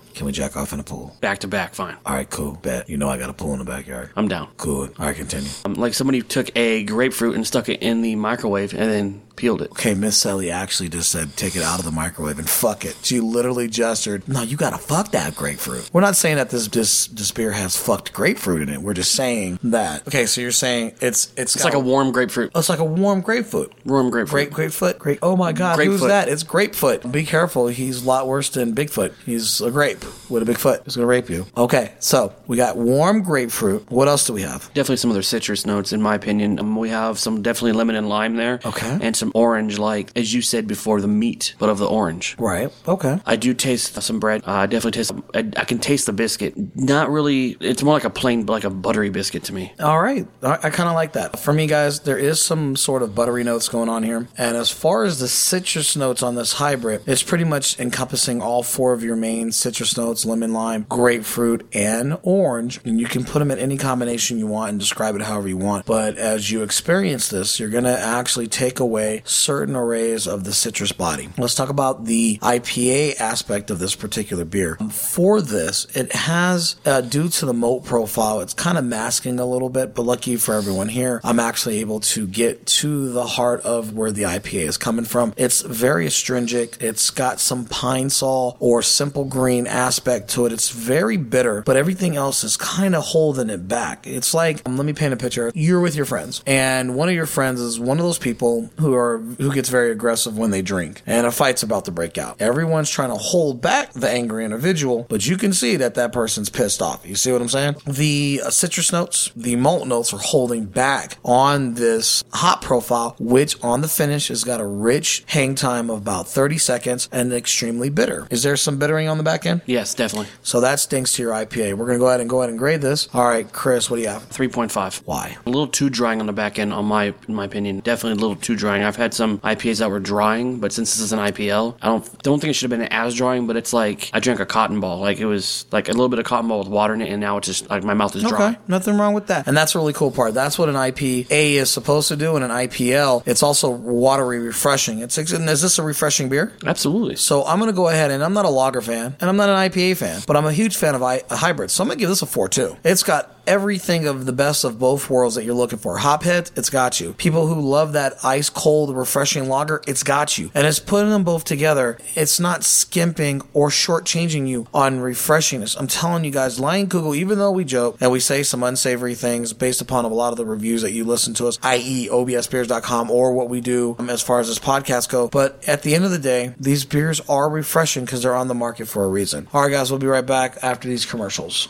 Can we jack off in a pool? Back to back, fine. All right, cool. Bet. You know I got a pool in the backyard. I'm down. Cool. All right, continue. Like somebody took a grapefruit and stuck it in the microwave and then peeled it. Okay, Miss Sally actually just said take it out of the microwave and fuck it. She literally gestured, no, you gotta fuck that grapefruit. We're not saying that this beer has fucked grapefruit in it. We're just saying that. Okay, so you're saying it's like a warm grapefruit. Oh, it's like a warm grapefruit. Warm grapefruit. Grapefoot? Oh my God, Grapefoot. Who's that? It's Grapefoot. Be careful. He's a lot worse than Bigfoot. He's a grape with a big foot. He's gonna rape you. Okay, so we got warm grapefruit. What else do we have? Definitely some other citrus notes, in my opinion. We have some definitely lemon and lime there. Okay. And some orange, like, as you said before, the meat, but of the orange. Right. Okay. I do taste some bread. I definitely taste, I can taste the biscuit. Not really, it's more like a plain, like a buttery biscuit to me. All right. I kind of like that. For me, guys, there is some sort of buttery notes going on here. And as far as the citrus notes on this hybrid, it's pretty much encompassing all four of your main citrus notes: lemon, lime, grapefruit, and orange. And you can put them in any combination you want and describe it however you want. But as you experience this, you're going to actually take away certain arrays of the citrus body. Let's talk about the IPA aspect of this particular beer. For this, it has, due to the malt profile, it's kind of masking a little bit, but lucky for everyone here, I'm actually able to get to the heart of where the IPA is coming from. It's very astringent. It's got some pine sol or simple green aspect to it. It's very bitter, but everything else is kind of holding it back. It's like, let me paint a picture. You're with your friends, and one of your friends is one of those people who gets very aggressive when they drink, and a fight's about to break out. Everyone's trying to hold back the angry individual, but you can see that person's pissed off. You see what I'm saying? The citrus notes, the malt notes are holding back on this hop profile, which on the finish has got a rich hang time of about 30 seconds and extremely bitter. Is there some bittering on the back end? Yes, definitely. So that stinks to your IPA. We're going to go ahead and grade this. All right, Chris, what do you have? 3.5. Why? A little too drying on the back end, in my opinion. Definitely a little too drying. I've had some IPAs that were drying, but since this is an IPL, I don't think it should have been as drying, but it's like I drank a cotton ball. Like it was like a little bit of cotton ball with water in it, and now it's just like my mouth is dry. Okay, nothing wrong with that. And that's a really cool part. That's what an IPA is supposed to do, and an IPL, it's also watery refreshing. Is this a refreshing beer? Absolutely. So I'm going to go ahead, and I'm not a lager fan, and I'm not an IPA fan, but I'm a huge fan of hybrids. So I'm going to give this a 4.2. It's got everything of the best of both worlds that you're looking for. Hophead, it's got you. People who love that ice cold refreshing lager, it's got you. And it's putting them both together. It's not skimping or shortchanging you on refreshingness. I'm telling you guys, Lion Kugel, even though we joke and we say some unsavory things based upon a lot of the reviews that you listen to us, i.e. obsbeers.com, or what we do as far as this podcast go, but at the end of the day, these beers are refreshing because they're on the market for a reason. All right, guys, we'll be right back after these commercials.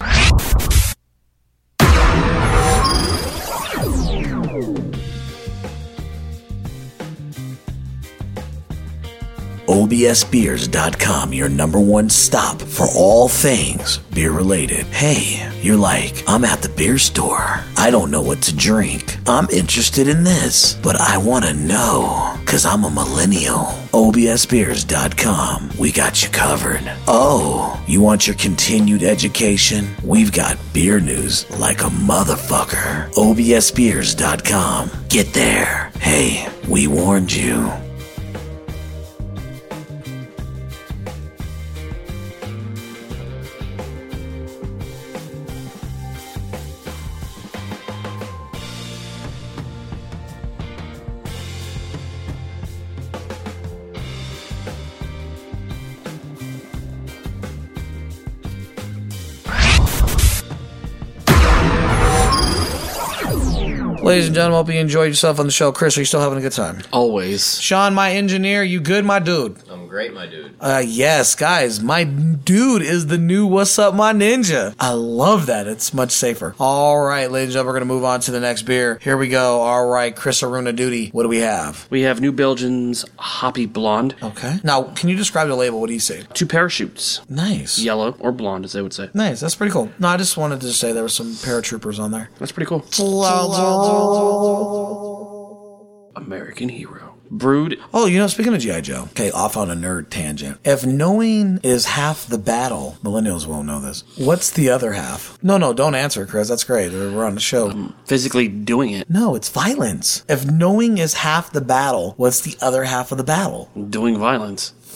OBSBeers.com, your number one stop for all things beer related. Hey, you're like, I'm at the beer store. I don't know what to drink. I'm interested in this, but I want to know, because I'm a millennial. OBSBeers.com, we got you covered. Oh, you want your continued education? We've got beer news like a motherfucker. OBSBeers.com, get there. Hey, we warned you. Ladies and gentlemen, hope you enjoyed yourself on the show. Chris, are you still having a good time? Always. Sean, my engineer, you good, my dude? I'm great, my dude. Yes, guys, my dude is the new What's Up, My Ninja. I love that. It's much safer. All right, ladies and gentlemen, we're going to move on to the next beer. Here we go. All right, Chris Aruna Duty. What do we have? We have New Belgium's Hoppy Blonde. Okay. Now, can you describe the label? What do you see? 2 parachutes. Nice. Yellow or blonde, as they would say. Nice. That's pretty cool. No, I just wanted to say there were some paratroopers on there. That's pretty cool. American Hero. Brewed. Oh, speaking of G.I. Joe. Okay, off on a nerd tangent. If knowing is half the battle, millennials won't know this. What's the other half? No, don't answer, Chris. That's great. We're on the show. Physically doing it. No, it's violence. If knowing is half the battle, what's the other half of the battle? Doing violence.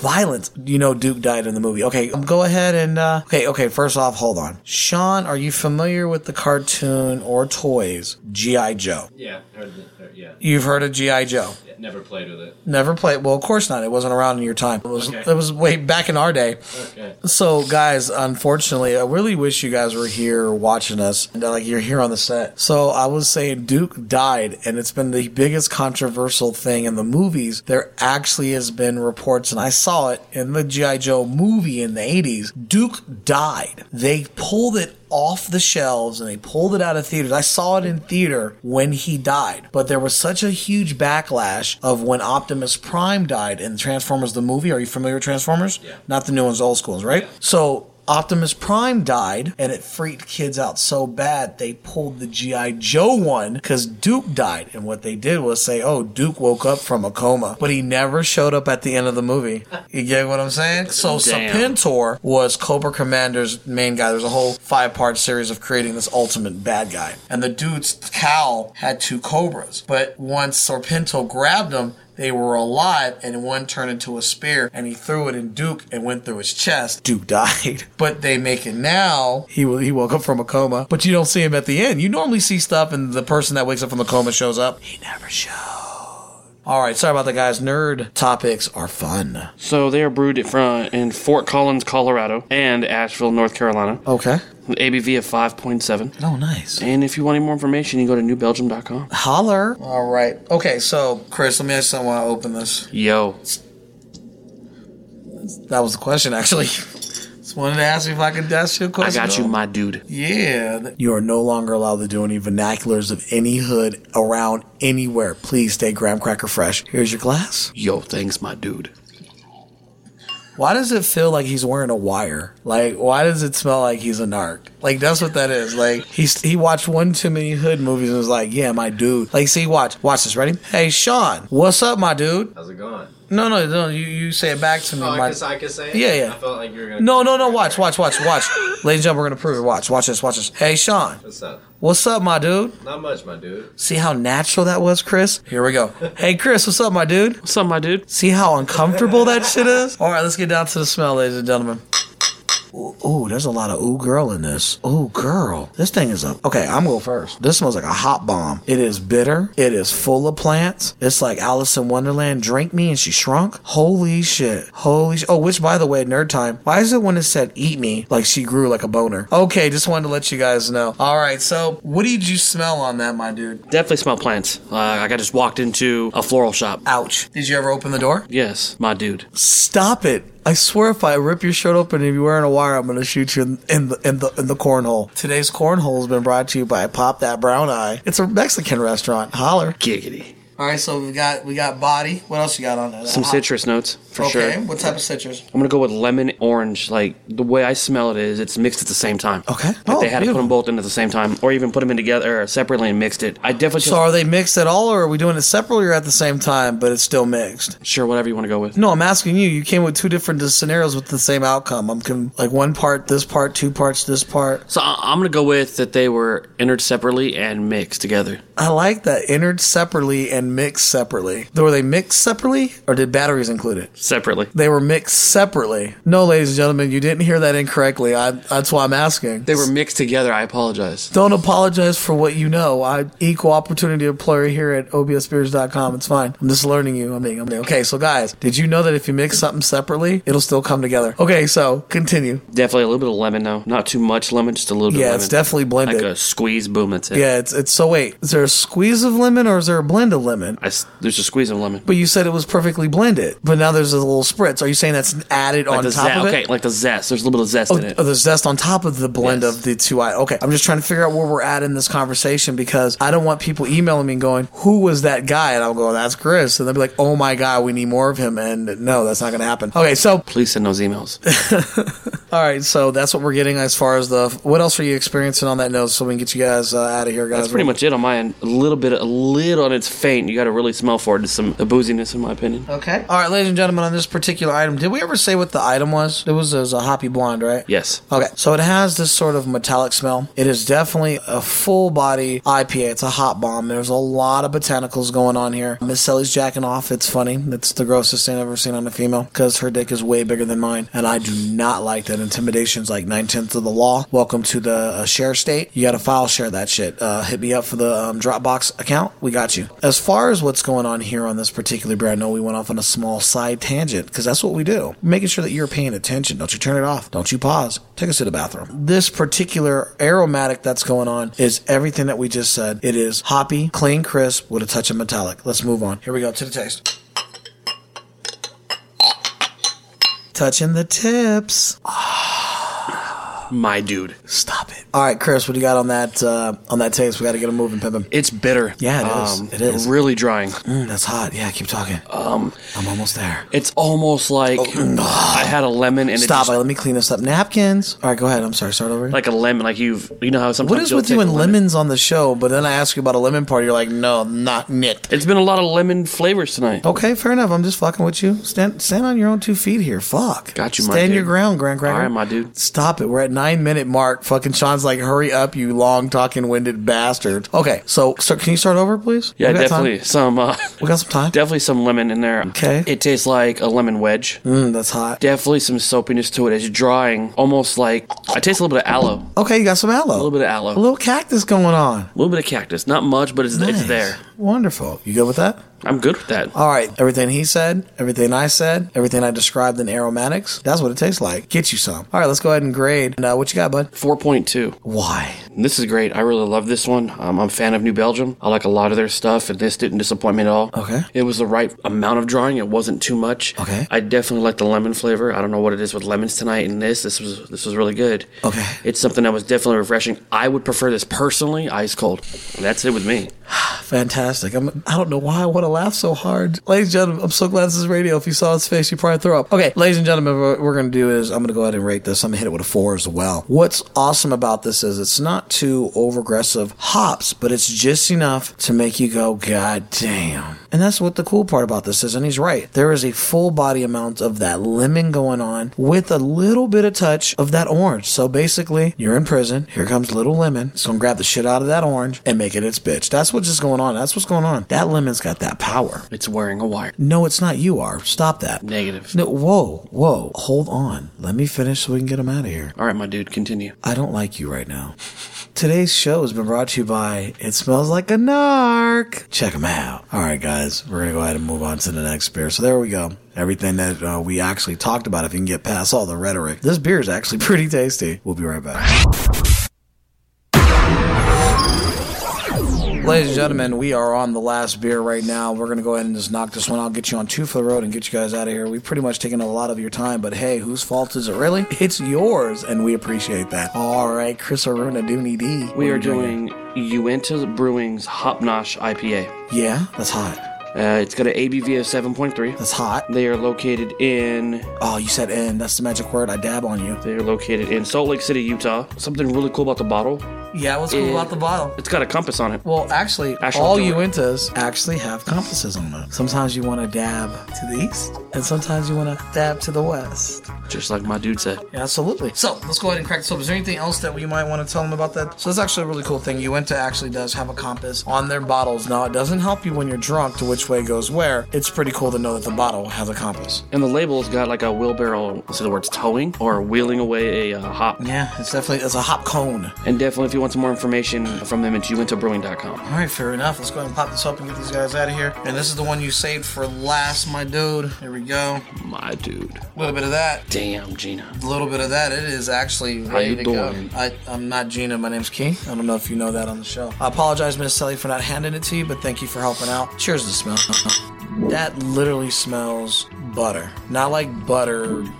violence. You know Duke died in the movie. Okay, go ahead and, okay, first off, hold on. Sean, are you familiar with the cartoon or toys G.I. Joe? Yeah, yeah. You've heard of G.I. Joe? Yeah, never played with it. Never played. Well, of course not. It wasn't around in your time. It was way back in our day. Okay. So, guys, unfortunately, I really wish you guys were here watching us. And, like, you're here on the set. So, I was saying Duke died, and it's been the biggest controversial thing in the movies. There actually has been reports, and I saw it in the G.I. Joe movie in the 80s. Duke died. They pulled it off the shelves and they pulled it out of theaters. I saw it in theater when he died, but there was such a huge backlash of when Optimus Prime died in Transformers the movie. Are you familiar with Transformers? Yeah. Not the new ones, old schools, right? So Optimus Prime died, and it freaked kids out so bad they pulled the G.I. Joe one because Duke died. And what they did was say, oh, Duke woke up from a coma, but he never showed up at the end of the movie. You get what I'm saying? So Serpentor was Cobra Commander's main guy. There's a whole 5-part series of creating this ultimate bad guy. And the dude's cowl had 2 cobras. But once Serpentor grabbed him, they were alive, and one turned into a spear, and he threw it in Duke and went through his chest. Duke died. But they make it now, he woke up from a coma, but you don't see him at the end. You normally see stuff, and the person that wakes up from the coma shows up. He never showed. All right, sorry about that, guys. Nerd topics are fun. So they are brewed in Fort Collins, Colorado, and Asheville, North Carolina. Okay. With ABV of 5.7. Oh, nice. And if you want any more information, you can go to newbelgium.com. Holler. All right. Okay, so, Chris, let me ask you something while I open this. Yo. That was the question, actually. Just wanted to ask you if I could ask you a question. I got you, my dude. Yeah. You are no longer allowed to do any vernaculars of any hood around anywhere. Please stay graham cracker fresh. Here's your glass. Yo, thanks, my dude. Why does it feel like he's wearing a wire? Like, why does it smell like he's a narc? Like, that's what that is. Like, he watched one too many hood movies and was like, yeah, my dude. Like, see, watch this. Ready? Hey, Sean, what's up, my dude? How's it going? No, you say it back to me. I can say it? Yeah. I felt like you were going No, to... watch. Ladies and gentlemen, we're going to prove it. Watch this. Hey, Sean. What's up, my dude? Not much, my dude. See how natural that was, Chris? Here we go. Hey, Chris, what's up, my dude? What's up, my dude? See how uncomfortable that shit is? All right, let's get down to the smell, ladies and gentlemen. Ooh, there's a lot of ooh girl in this. Ooh girl. This thing is okay, I'm going first. This smells like a hot bomb. It is bitter. It is full of plants. It's like Alice in Wonderland drank me and she shrunk. Holy shit. Oh, which, by the way, nerd time. Why is it when it said eat me, like she grew like a boner? Okay, just wanted to let you guys know. All right, so what did you smell on that, my dude? Definitely smell plants. I just walked into a floral shop. Ouch. Did you ever open the door? Yes, my dude. Stop it. I swear if I rip your shirt open and you're wearing a wire, I'm going to shoot you in the cornhole. Today's cornhole has been brought to you by Pop That Brown Eye. It's a Mexican restaurant. Holler. Giggity. All right, so we got body. What else you got on there? Some citrus notes, for sure. Okay, what type of citrus? I'm going to go with lemon orange. Like, the way I smell it is it's mixed at the same time. Okay. Like they had to put them both in at the same time, or even put them in together or separately and mixed it. I definitely... So are they mixed at all, or are we doing it separately or at the same time, but it's still mixed? Sure, whatever you want to go with. No, I'm asking you. You came with 2 different scenarios with the same outcome. Like 1 part, this part, 2 parts, this part. So I'm going to go with that they were entered separately and mixed together. I like that. Entered separately and mixed separately. Were they mixed separately, or did batteries include it? Separately. They were mixed separately. No, ladies and gentlemen, you didn't hear that incorrectly. That's why I'm asking. They were mixed together. I apologize. Don't apologize for what you know. I'm equal opportunity employer here at obsbeers.com. It's fine. I'm just learning you. I'm being. Okay, so guys, did you know that if you mix something separately, it'll still come together? Okay, so continue. Definitely a little bit of lemon, though. Not too much lemon, just a little bit of lemon. Yeah, it's definitely blended. Like a squeeze, boom, that's it. Yeah, it's so wait, is there a squeeze of lemon or is there a blend of lemon? There's a squeeze of lemon. But you said it was perfectly blended. But now there's a little spritz. Are you saying that's added like on top of it? Okay, like the zest. There's a little bit of zest in it. Oh, the zest on top of the blend of the 2 items. Okay, I'm just trying to figure out where we're at in this conversation because I don't want people emailing me and going, who was that guy? And I'll go, that's Chris. And they'll be like, oh my God, we need more of him. And no, that's not going to happen. Okay, so. Please send those emails. All right, so that's what we're getting as far as what else are you experiencing on that note so we can get you guys out of here, guys? That's pretty much it on my end. and a little, and it's faint. You got to really smell for it. It's the booziness, in my opinion. Okay. All right, ladies and gentlemen, on this particular item, did we ever say what the item was? It was a hoppy blonde, right? Yes. Okay, so it has this sort of metallic smell. It is definitely a full body IPA. It's a hot bomb. There's a lot of botanicals going on here. Miss Sally's jacking off. It's funny. It's the grossest thing I've ever seen on a female because her dick is way bigger than mine, and I do not like that. Intimidation's like 9/10 of the law. Welcome to the share state. You got to file share that shit. Hit me up for the Dropbox account. We got you. As far as what's going on here on this particular beer, I know we went off on a small side tangent because that's what we do. Making sure that you're paying attention. Don't you turn it off. Don't you pause. Take us to the bathroom. This particular aromatic that's going on is everything that we just said. It is hoppy, clean, crisp with a touch of metallic. Let's move on. Here we go to the taste. Touching the tips. My dude. Stop it. All right, Chris, what do you got on that taste? We got to get them moving, Pimpin'. It's bitter. Yeah, it is. It is. Really drying. That's hot. Yeah, keep talking. I'm almost there. It's almost like I had a lemon and Stop it. Let me clean this up. Napkins. All right, go ahead. I'm sorry. Start over. Like a lemon. Like you know how sometimes what is with you and lemons on the show? But then I ask you about a lemon party. You're like, no, not it. It's been a lot of lemon flavors tonight. Okay, fair enough. I'm just fucking with you. Stand on your own 2 feet here. Fuck. Got you, my Stand dude. your ground, Grand Cracker. All right, my dude. Stop it. We're at 9-minute mark. Fucking Sean's like, hurry up, you long talking winded bastard. Okay, so can you start over, please? Yeah, definitely some. We got some time. Definitely some lemon in there. Okay. It tastes like a lemon wedge. That's hot. Definitely some soapiness to it. It's drying, almost like I taste a little bit of aloe. Okay, you got some aloe. A little bit of aloe. A little cactus going on. A little bit of cactus. Not much, but it's there. Wonderful. You good with that? I'm good with that. All right. Everything he said, everything I said, everything I described in aromatics, that's what it tastes like. Get you some. All right, let's go ahead and grade. And what you got, bud? 4.2. Why? This is great. I really love this one. I'm a fan of New Belgium. I like a lot of their stuff, and this didn't disappoint me at all. Okay. It was the right amount of drying. It wasn't too much. Okay. I definitely like the lemon flavor. I don't know what it is with lemons tonight and this. This was really good. Okay. It's something that was definitely refreshing. I would prefer this personally ice cold. That's it with me. Fantastic. I don't know why I want to laugh so hard. Ladies and gentlemen, I'm so glad this is radio. If you saw his face, you'd probably throw up. Okay, ladies and gentlemen, what we're going to do is I'm going to go ahead and rate this. I'm going to hit it with a 4 as well. What's awesome about this is it's not too over-aggressive hops, but it's just enough to make you go, God damn. And that's what the cool part about this is, and he's right. There is a full body amount of that lemon going on with a little bit of touch of that orange. So basically, you're in prison. Here comes little lemon. It's going to grab the shit out of that orange and make it its bitch. That's what's just going on. That's what's going on. That lemon's got that power. It's wearing a wire. No, it's not. You are. Stop that. Negative. No, whoa. Hold on. Let me finish so we can get him out of here. All right, my dude, continue. I don't like you right now. Today's show has been brought to you by It Smells Like a Narc. Check them out. All right, guys. We're going to go ahead and move on to the next beer. So there we go. Everything that we actually talked about, if you can get past all the rhetoric. This beer is actually pretty tasty. We'll be right back. Ladies and gentlemen, we are on the last beer right now. We're going to go ahead and just knock this one out, get you on 2 for the road, and get you guys out of here. We've pretty much taken a lot of your time, but hey, whose fault is it really? It's yours, and we appreciate that. All right, Chris Aruna Dooney D. We are doing Uinta Brewing's Hop Nosh IPA. Yeah, that's hot. It's got an ABV of 7.3. That's hot. They are located in... Oh, you said in. That's the magic word. I dab on you. They are located in Salt Lake City, Utah. Something really cool about the bottle. Yeah, what's cool about the bottle? It's got a compass on it. Well, actually, all Uintas actually have compasses on them. Sometimes you want to dab to the east, and sometimes you want to dab to the west. Just like my dude said. Yeah, absolutely. So, let's go ahead and crack this open. Is there anything else that you might want to tell them about that? So, that's actually a really cool thing. Uinta actually does have a compass on their bottles. Now, it doesn't help you when you're drunk to which way goes where. It's pretty cool to know that the bottle has a compass. And the label's got like a wheelbarrow, so the words towing or wheeling away a hop. Yeah, it's a hop cone. And definitely if you want some more information from them, it's uintabrewing.com. All right, fair enough. Let's go ahead and pop this up and get these guys out of here. And this is the one you saved for last, my dude. Here we go. My dude. A little bit of that. Damn, Gina. A little bit of that. It is actually ready to go. I'm not Gina. My name's Key. I don't know if you know that on the show. I apologize, Miss Sally, for not handing it to you, but thank you for helping out. Cheers to the smell. That literally smells butter. Not like butter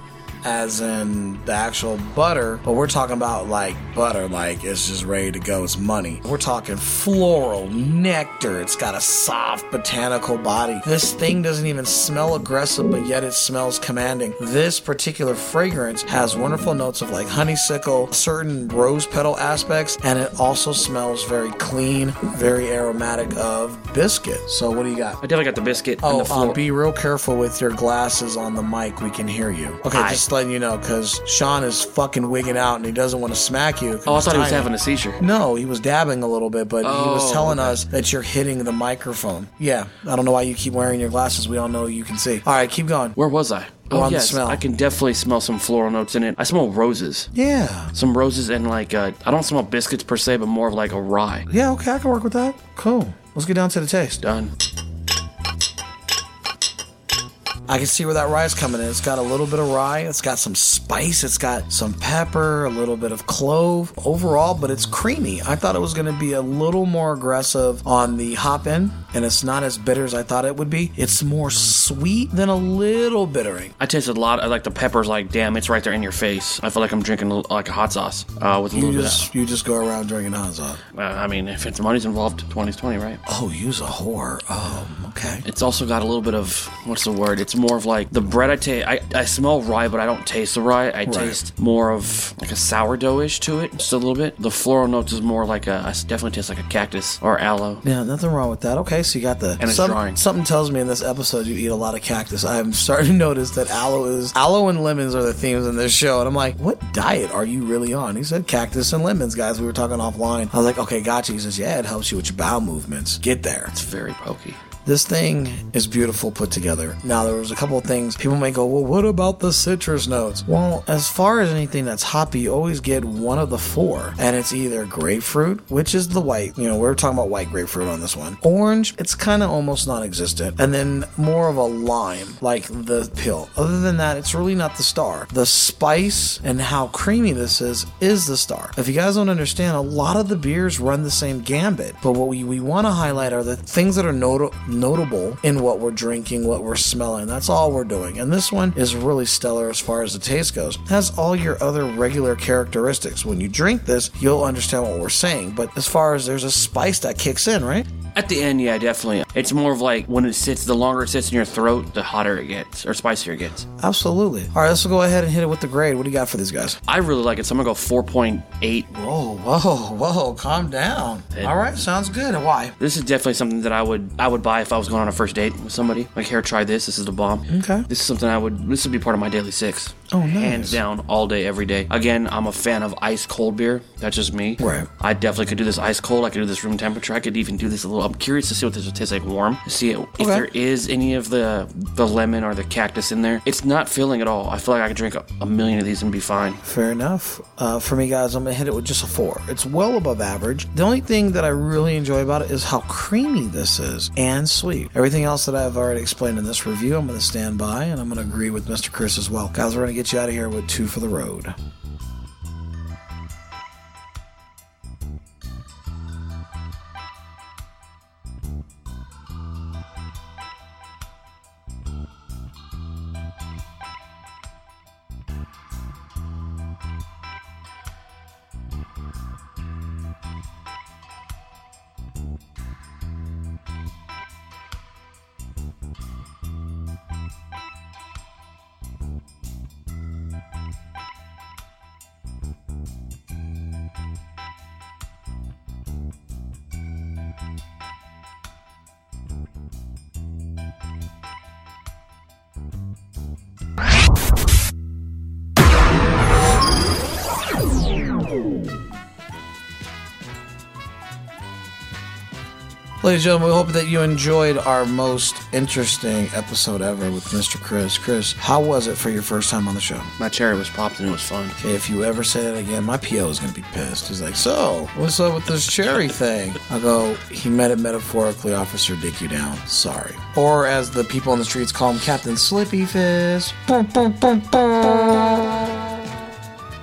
as in the actual butter, but we're talking about like butter, like it's just ready to go. It's money. We're talking floral, nectar. It's got a soft botanical body. This thing doesn't even smell aggressive, but yet it smells commanding. This particular fragrance has wonderful notes of like honeysuckle, certain rose petal aspects, and it also smells very clean, very aromatic of biscuit. So what do you got? I definitely got the biscuit and the floral. Be real careful with your glasses on the mic. We can hear you. Okay, just letting you know, because Sean is fucking wigging out and he doesn't want to smack you. Oh, I thought he was having a seizure. No, he was dabbing a little bit, but he was telling us that you're hitting the microphone. Yeah, I don't know why you keep wearing your glasses. We all know you can see. All right, keep going. Where was I? Oh, on yes, the smell. I can definitely smell some floral notes in it. I smell roses. Yeah. Some roses and like, I don't smell biscuits per se, but more of like a rye. Yeah, okay, I can work with that. Cool. Let's get down to the taste. Done. I can see where that rye is coming in. It's got a little bit of rye. It's got some spice. It's got some pepper, a little bit of clove overall, but it's creamy. I thought it was going to be a little more aggressive on the hop end, and it's not as bitter as I thought it would be. It's more sweet than a little bittering. I tasted a lot. I like the peppers, like, damn, it's right there in your face. I feel like I'm drinking like a hot sauce with a little bit of... You just go around drinking hot sauce. I mean, if it's money's involved, 20's 20, right? Oh, you's a whore. Okay. It's also got a little bit of, what's the word? It's more of like the bread I smell rye, but I don't taste the rye. I taste more of like a sourdough-ish to it, just a little bit. The floral notes is more like I definitely taste like a cactus or aloe. Yeah, nothing wrong with that. Okay, so you got the... And it's drying. Something tells me in this episode you eat a lot of cactus. I'm starting to notice that aloe and lemons are the themes in this show. And I'm like, what diet are you really on? He said cactus and lemons, guys. We were talking offline. I was like, okay, gotcha. He says, yeah, it helps you with your bowel movements. Get there. It's very pokey. This thing is beautiful put together. Now, there was a couple of things. People may go, well, what about the citrus notes? Well, as far as anything that's hoppy, you always get one of the four. And it's either grapefruit, which is the white. You know, we're talking about white grapefruit on this one. Orange, it's kind of almost non-existent. And then more of a lime, like the pill. Other than that, it's really not the star. The spice and how creamy this is the star. If you guys don't understand, a lot of the beers run the same gambit. But what we want to highlight are the things that are notable in what we're drinking, what we're smelling. That's all we're doing. And this one is really stellar as far as the taste goes. It has all your other regular characteristics. When you drink this, you'll understand what we're saying. But as far as there's a spice that kicks in, right? At the end, yeah, definitely. It's more of like when it sits, the longer it sits in your throat, the hotter it gets, or spicier it gets. Absolutely. All right, let's go ahead and hit it with the grade. What do you got for these guys? I really like it, so I'm going to go 4.8. Whoa, calm down. All right, sounds good. Why? This is definitely something that I would buy if I was going on a first date with somebody. Like, here, try this. This is the bomb. Okay. This is something this would be part of my daily six. Oh, nice. Hands down, all day, every day. Again, I'm a fan of ice cold beer. That's just me. Right. I definitely could do this ice cold. I could do this room temperature. I could even do this a little. I'm curious to see what this would taste like warm. See if there is any of the lemon or the cactus in there. It's not filling at all. I feel like I could drink a million of these and be fine. Fair enough. For me, guys, I'm going to hit it with just a 4. It's well above average. The only thing that I really enjoy about it is how creamy this is and sweet. Everything else that I've already explained in this review, I'm going to stand by, and I'm going to agree with Mr. Chris as well. Guys, we're going to get you out of here with 2 for the road. Ladies and gentlemen, we hope that you enjoyed our most interesting episode ever with Mr. Chris. Chris, how was it for your first time on the show? My cherry was popped and it was fun. Okay, if you ever say that again, my PO is going to be pissed. He's like, so, what's up with this cherry thing? I go, he meant it metaphorically, Officer Dick you down. Sorry. Or as the people on the streets call him, Captain Slippy Fist.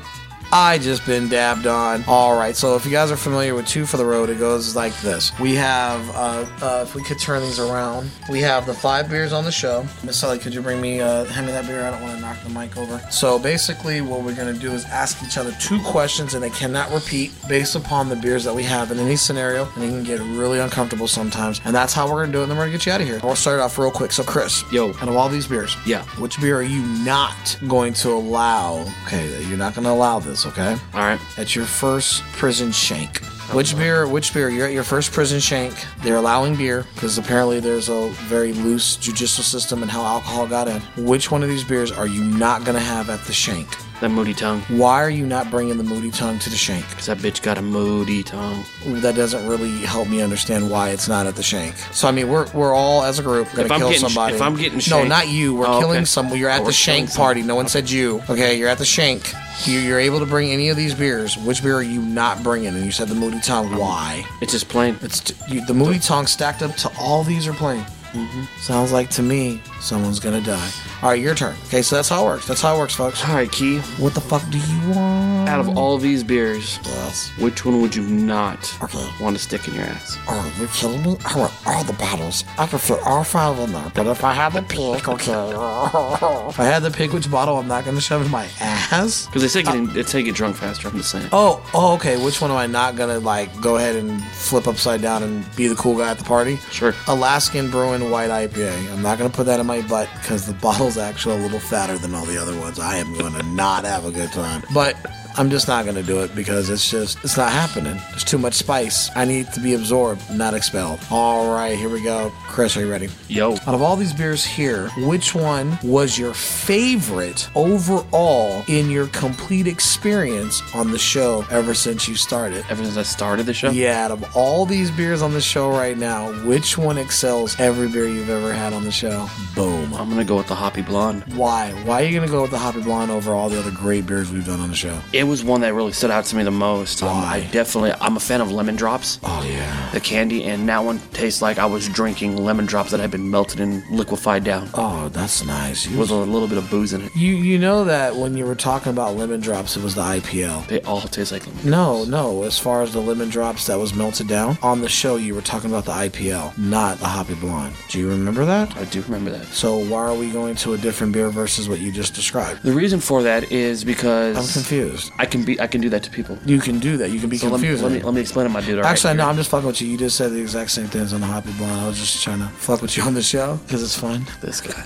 I just been dabbed on. All right, so if you guys are familiar with Two for the Road, it goes like this. We have, if we could turn these around, we have the 5 beers on the show. Miss Sully, could you bring me, hand me that beer? I don't want to knock the mic over. So basically what we're going to do is ask each other 2 questions, and they cannot repeat based upon the beers that we have in any scenario, and it can get really uncomfortable sometimes. And that's how we're going to do it, and then we're going to get you out of here. We'll start it off real quick. So Chris, Yo. out of all these beers, Yeah. which beer are you not going to allow? Okay, you're not going to allow this, okay? All right. At your first prison shank. Which beer, you're at your first prison shank, they're allowing beer, because apparently there's a very loose judicial system and how alcohol got in. Which one of these beers are you not going to have at the shank? That moody tongue. Why are you not bringing the Moody Tongue to the shank? Because that bitch got a moody tongue. That doesn't really help me understand why it's not at the shank. So, I mean, we're all, as a group, going to kill somebody. If I'm getting No, shanked. not you. We're killing okay. someone. You're at the we're shank killing party. No one said you. Okay, you're at the shank. You're able to bring any of these beers. Which beer are you not bringing? And you said the Moody Tongue. Why? It's just plain. It's the Moody Tongue stacked up to all these are plain. Sounds like to me someone's gonna die. All right, your turn. Okay, so that's how it works. That's how it works, folks. All right, Key. What the fuck do you want? Out of all these beers, Yes. which one would you not Okay. want to stick in your ass? Oh, you're kidding me? I want all the bottles. I could fit all 5 in there. But if I had to pick, okay. If I had to pick which bottle, I'm not gonna shove in my ass. Because they say get drunk faster. I'm just saying. Oh, okay. Which one am I not gonna go ahead and flip upside down and be the cool guy at the party? Sure. Alaskan Brewing White IPA. I'm not gonna put that in my butt because the bottle's actually a little fatter than all the other ones. I am gonna not have a good time. But I'm just not gonna do it because it's not happening. There's too much spice. I need to be absorbed, not expelled. All right, here we go. Chris, are you ready? Yo. Out of all these beers here, which one was your favorite overall in your complete experience on the show ever since you started? Ever since I started the show? Yeah, out of all these beers on the show right now, which one excels every beer you've ever had on the show? Boom. I'm going to go with the Hoppy Blonde. Why? Why are you going to go with the Hoppy Blonde over all the other great beers we've done on the show? It was one that really stood out to me the most. Why? I'm a fan of lemon drops. Oh, yeah. The candy, and that one tastes like I was drinking lemon drops that had been melted and liquefied down Oh, that's nice. with a little bit of booze in it. You know that when you were talking about lemon drops, it was the IPL. They all taste like lemon. No. As far as the lemon drops that was melted down, on the show you were talking about the IPL, not the Hoppy Blonde. Do you remember that? I do remember that. So why are we going to a different beer versus what you just described? The reason for that is because I'm confused. I can do that to people. You can do that. You can be So confused. let me explain to my dude. All right, Actually, no, here. I'm just fucking with you. You just said the exact same things on the Hoppy Blonde. I was just trying to fuck with you on the show because it's fun. This guy.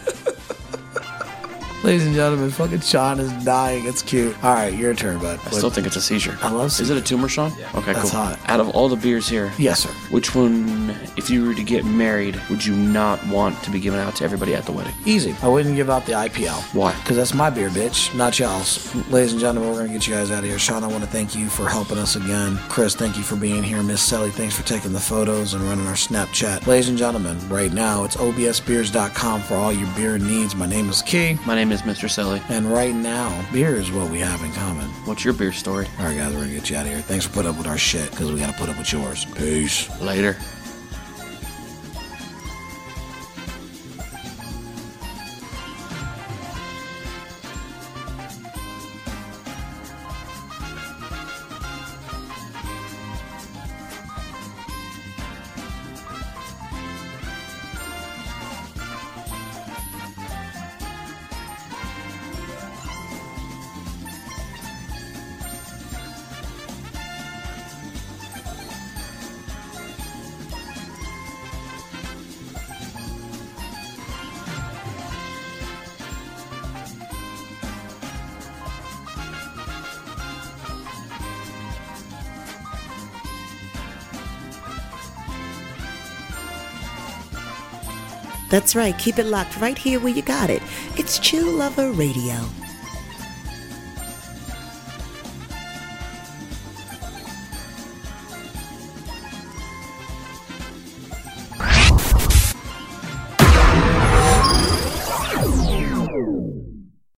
Ladies and gentlemen, fucking Sean is dying. It's cute. All right, your turn, bud. I still think it's a seizure. I love Is it a tumor, Sean? Yeah. Okay, That's cool. hot. Out of all the beers here, Yes, sir. which one, if you were to get married, would you not want to be given out to everybody at the wedding? Easy. I wouldn't give out the IPL. Why? Because that's my beer, bitch, not y'all's. Ladies and gentlemen, we're going to get you guys out of here. Sean, I want to thank you for helping us again. Chris, thank you for being here. Miss Sally, thanks for taking the photos and running our Snapchat. Ladies and gentlemen, right now, it's obsbeers.com for all your beer needs. My name is Key. My name is Mr. Selly. And right now, beer is what we have in common. What's your beer story? All right, guys, we're going to get you out of here. Thanks for putting up with our shit, because we got to put up with yours. Peace. Later. That's right. Keep it locked right here where you got it. It's Chill Lover Radio.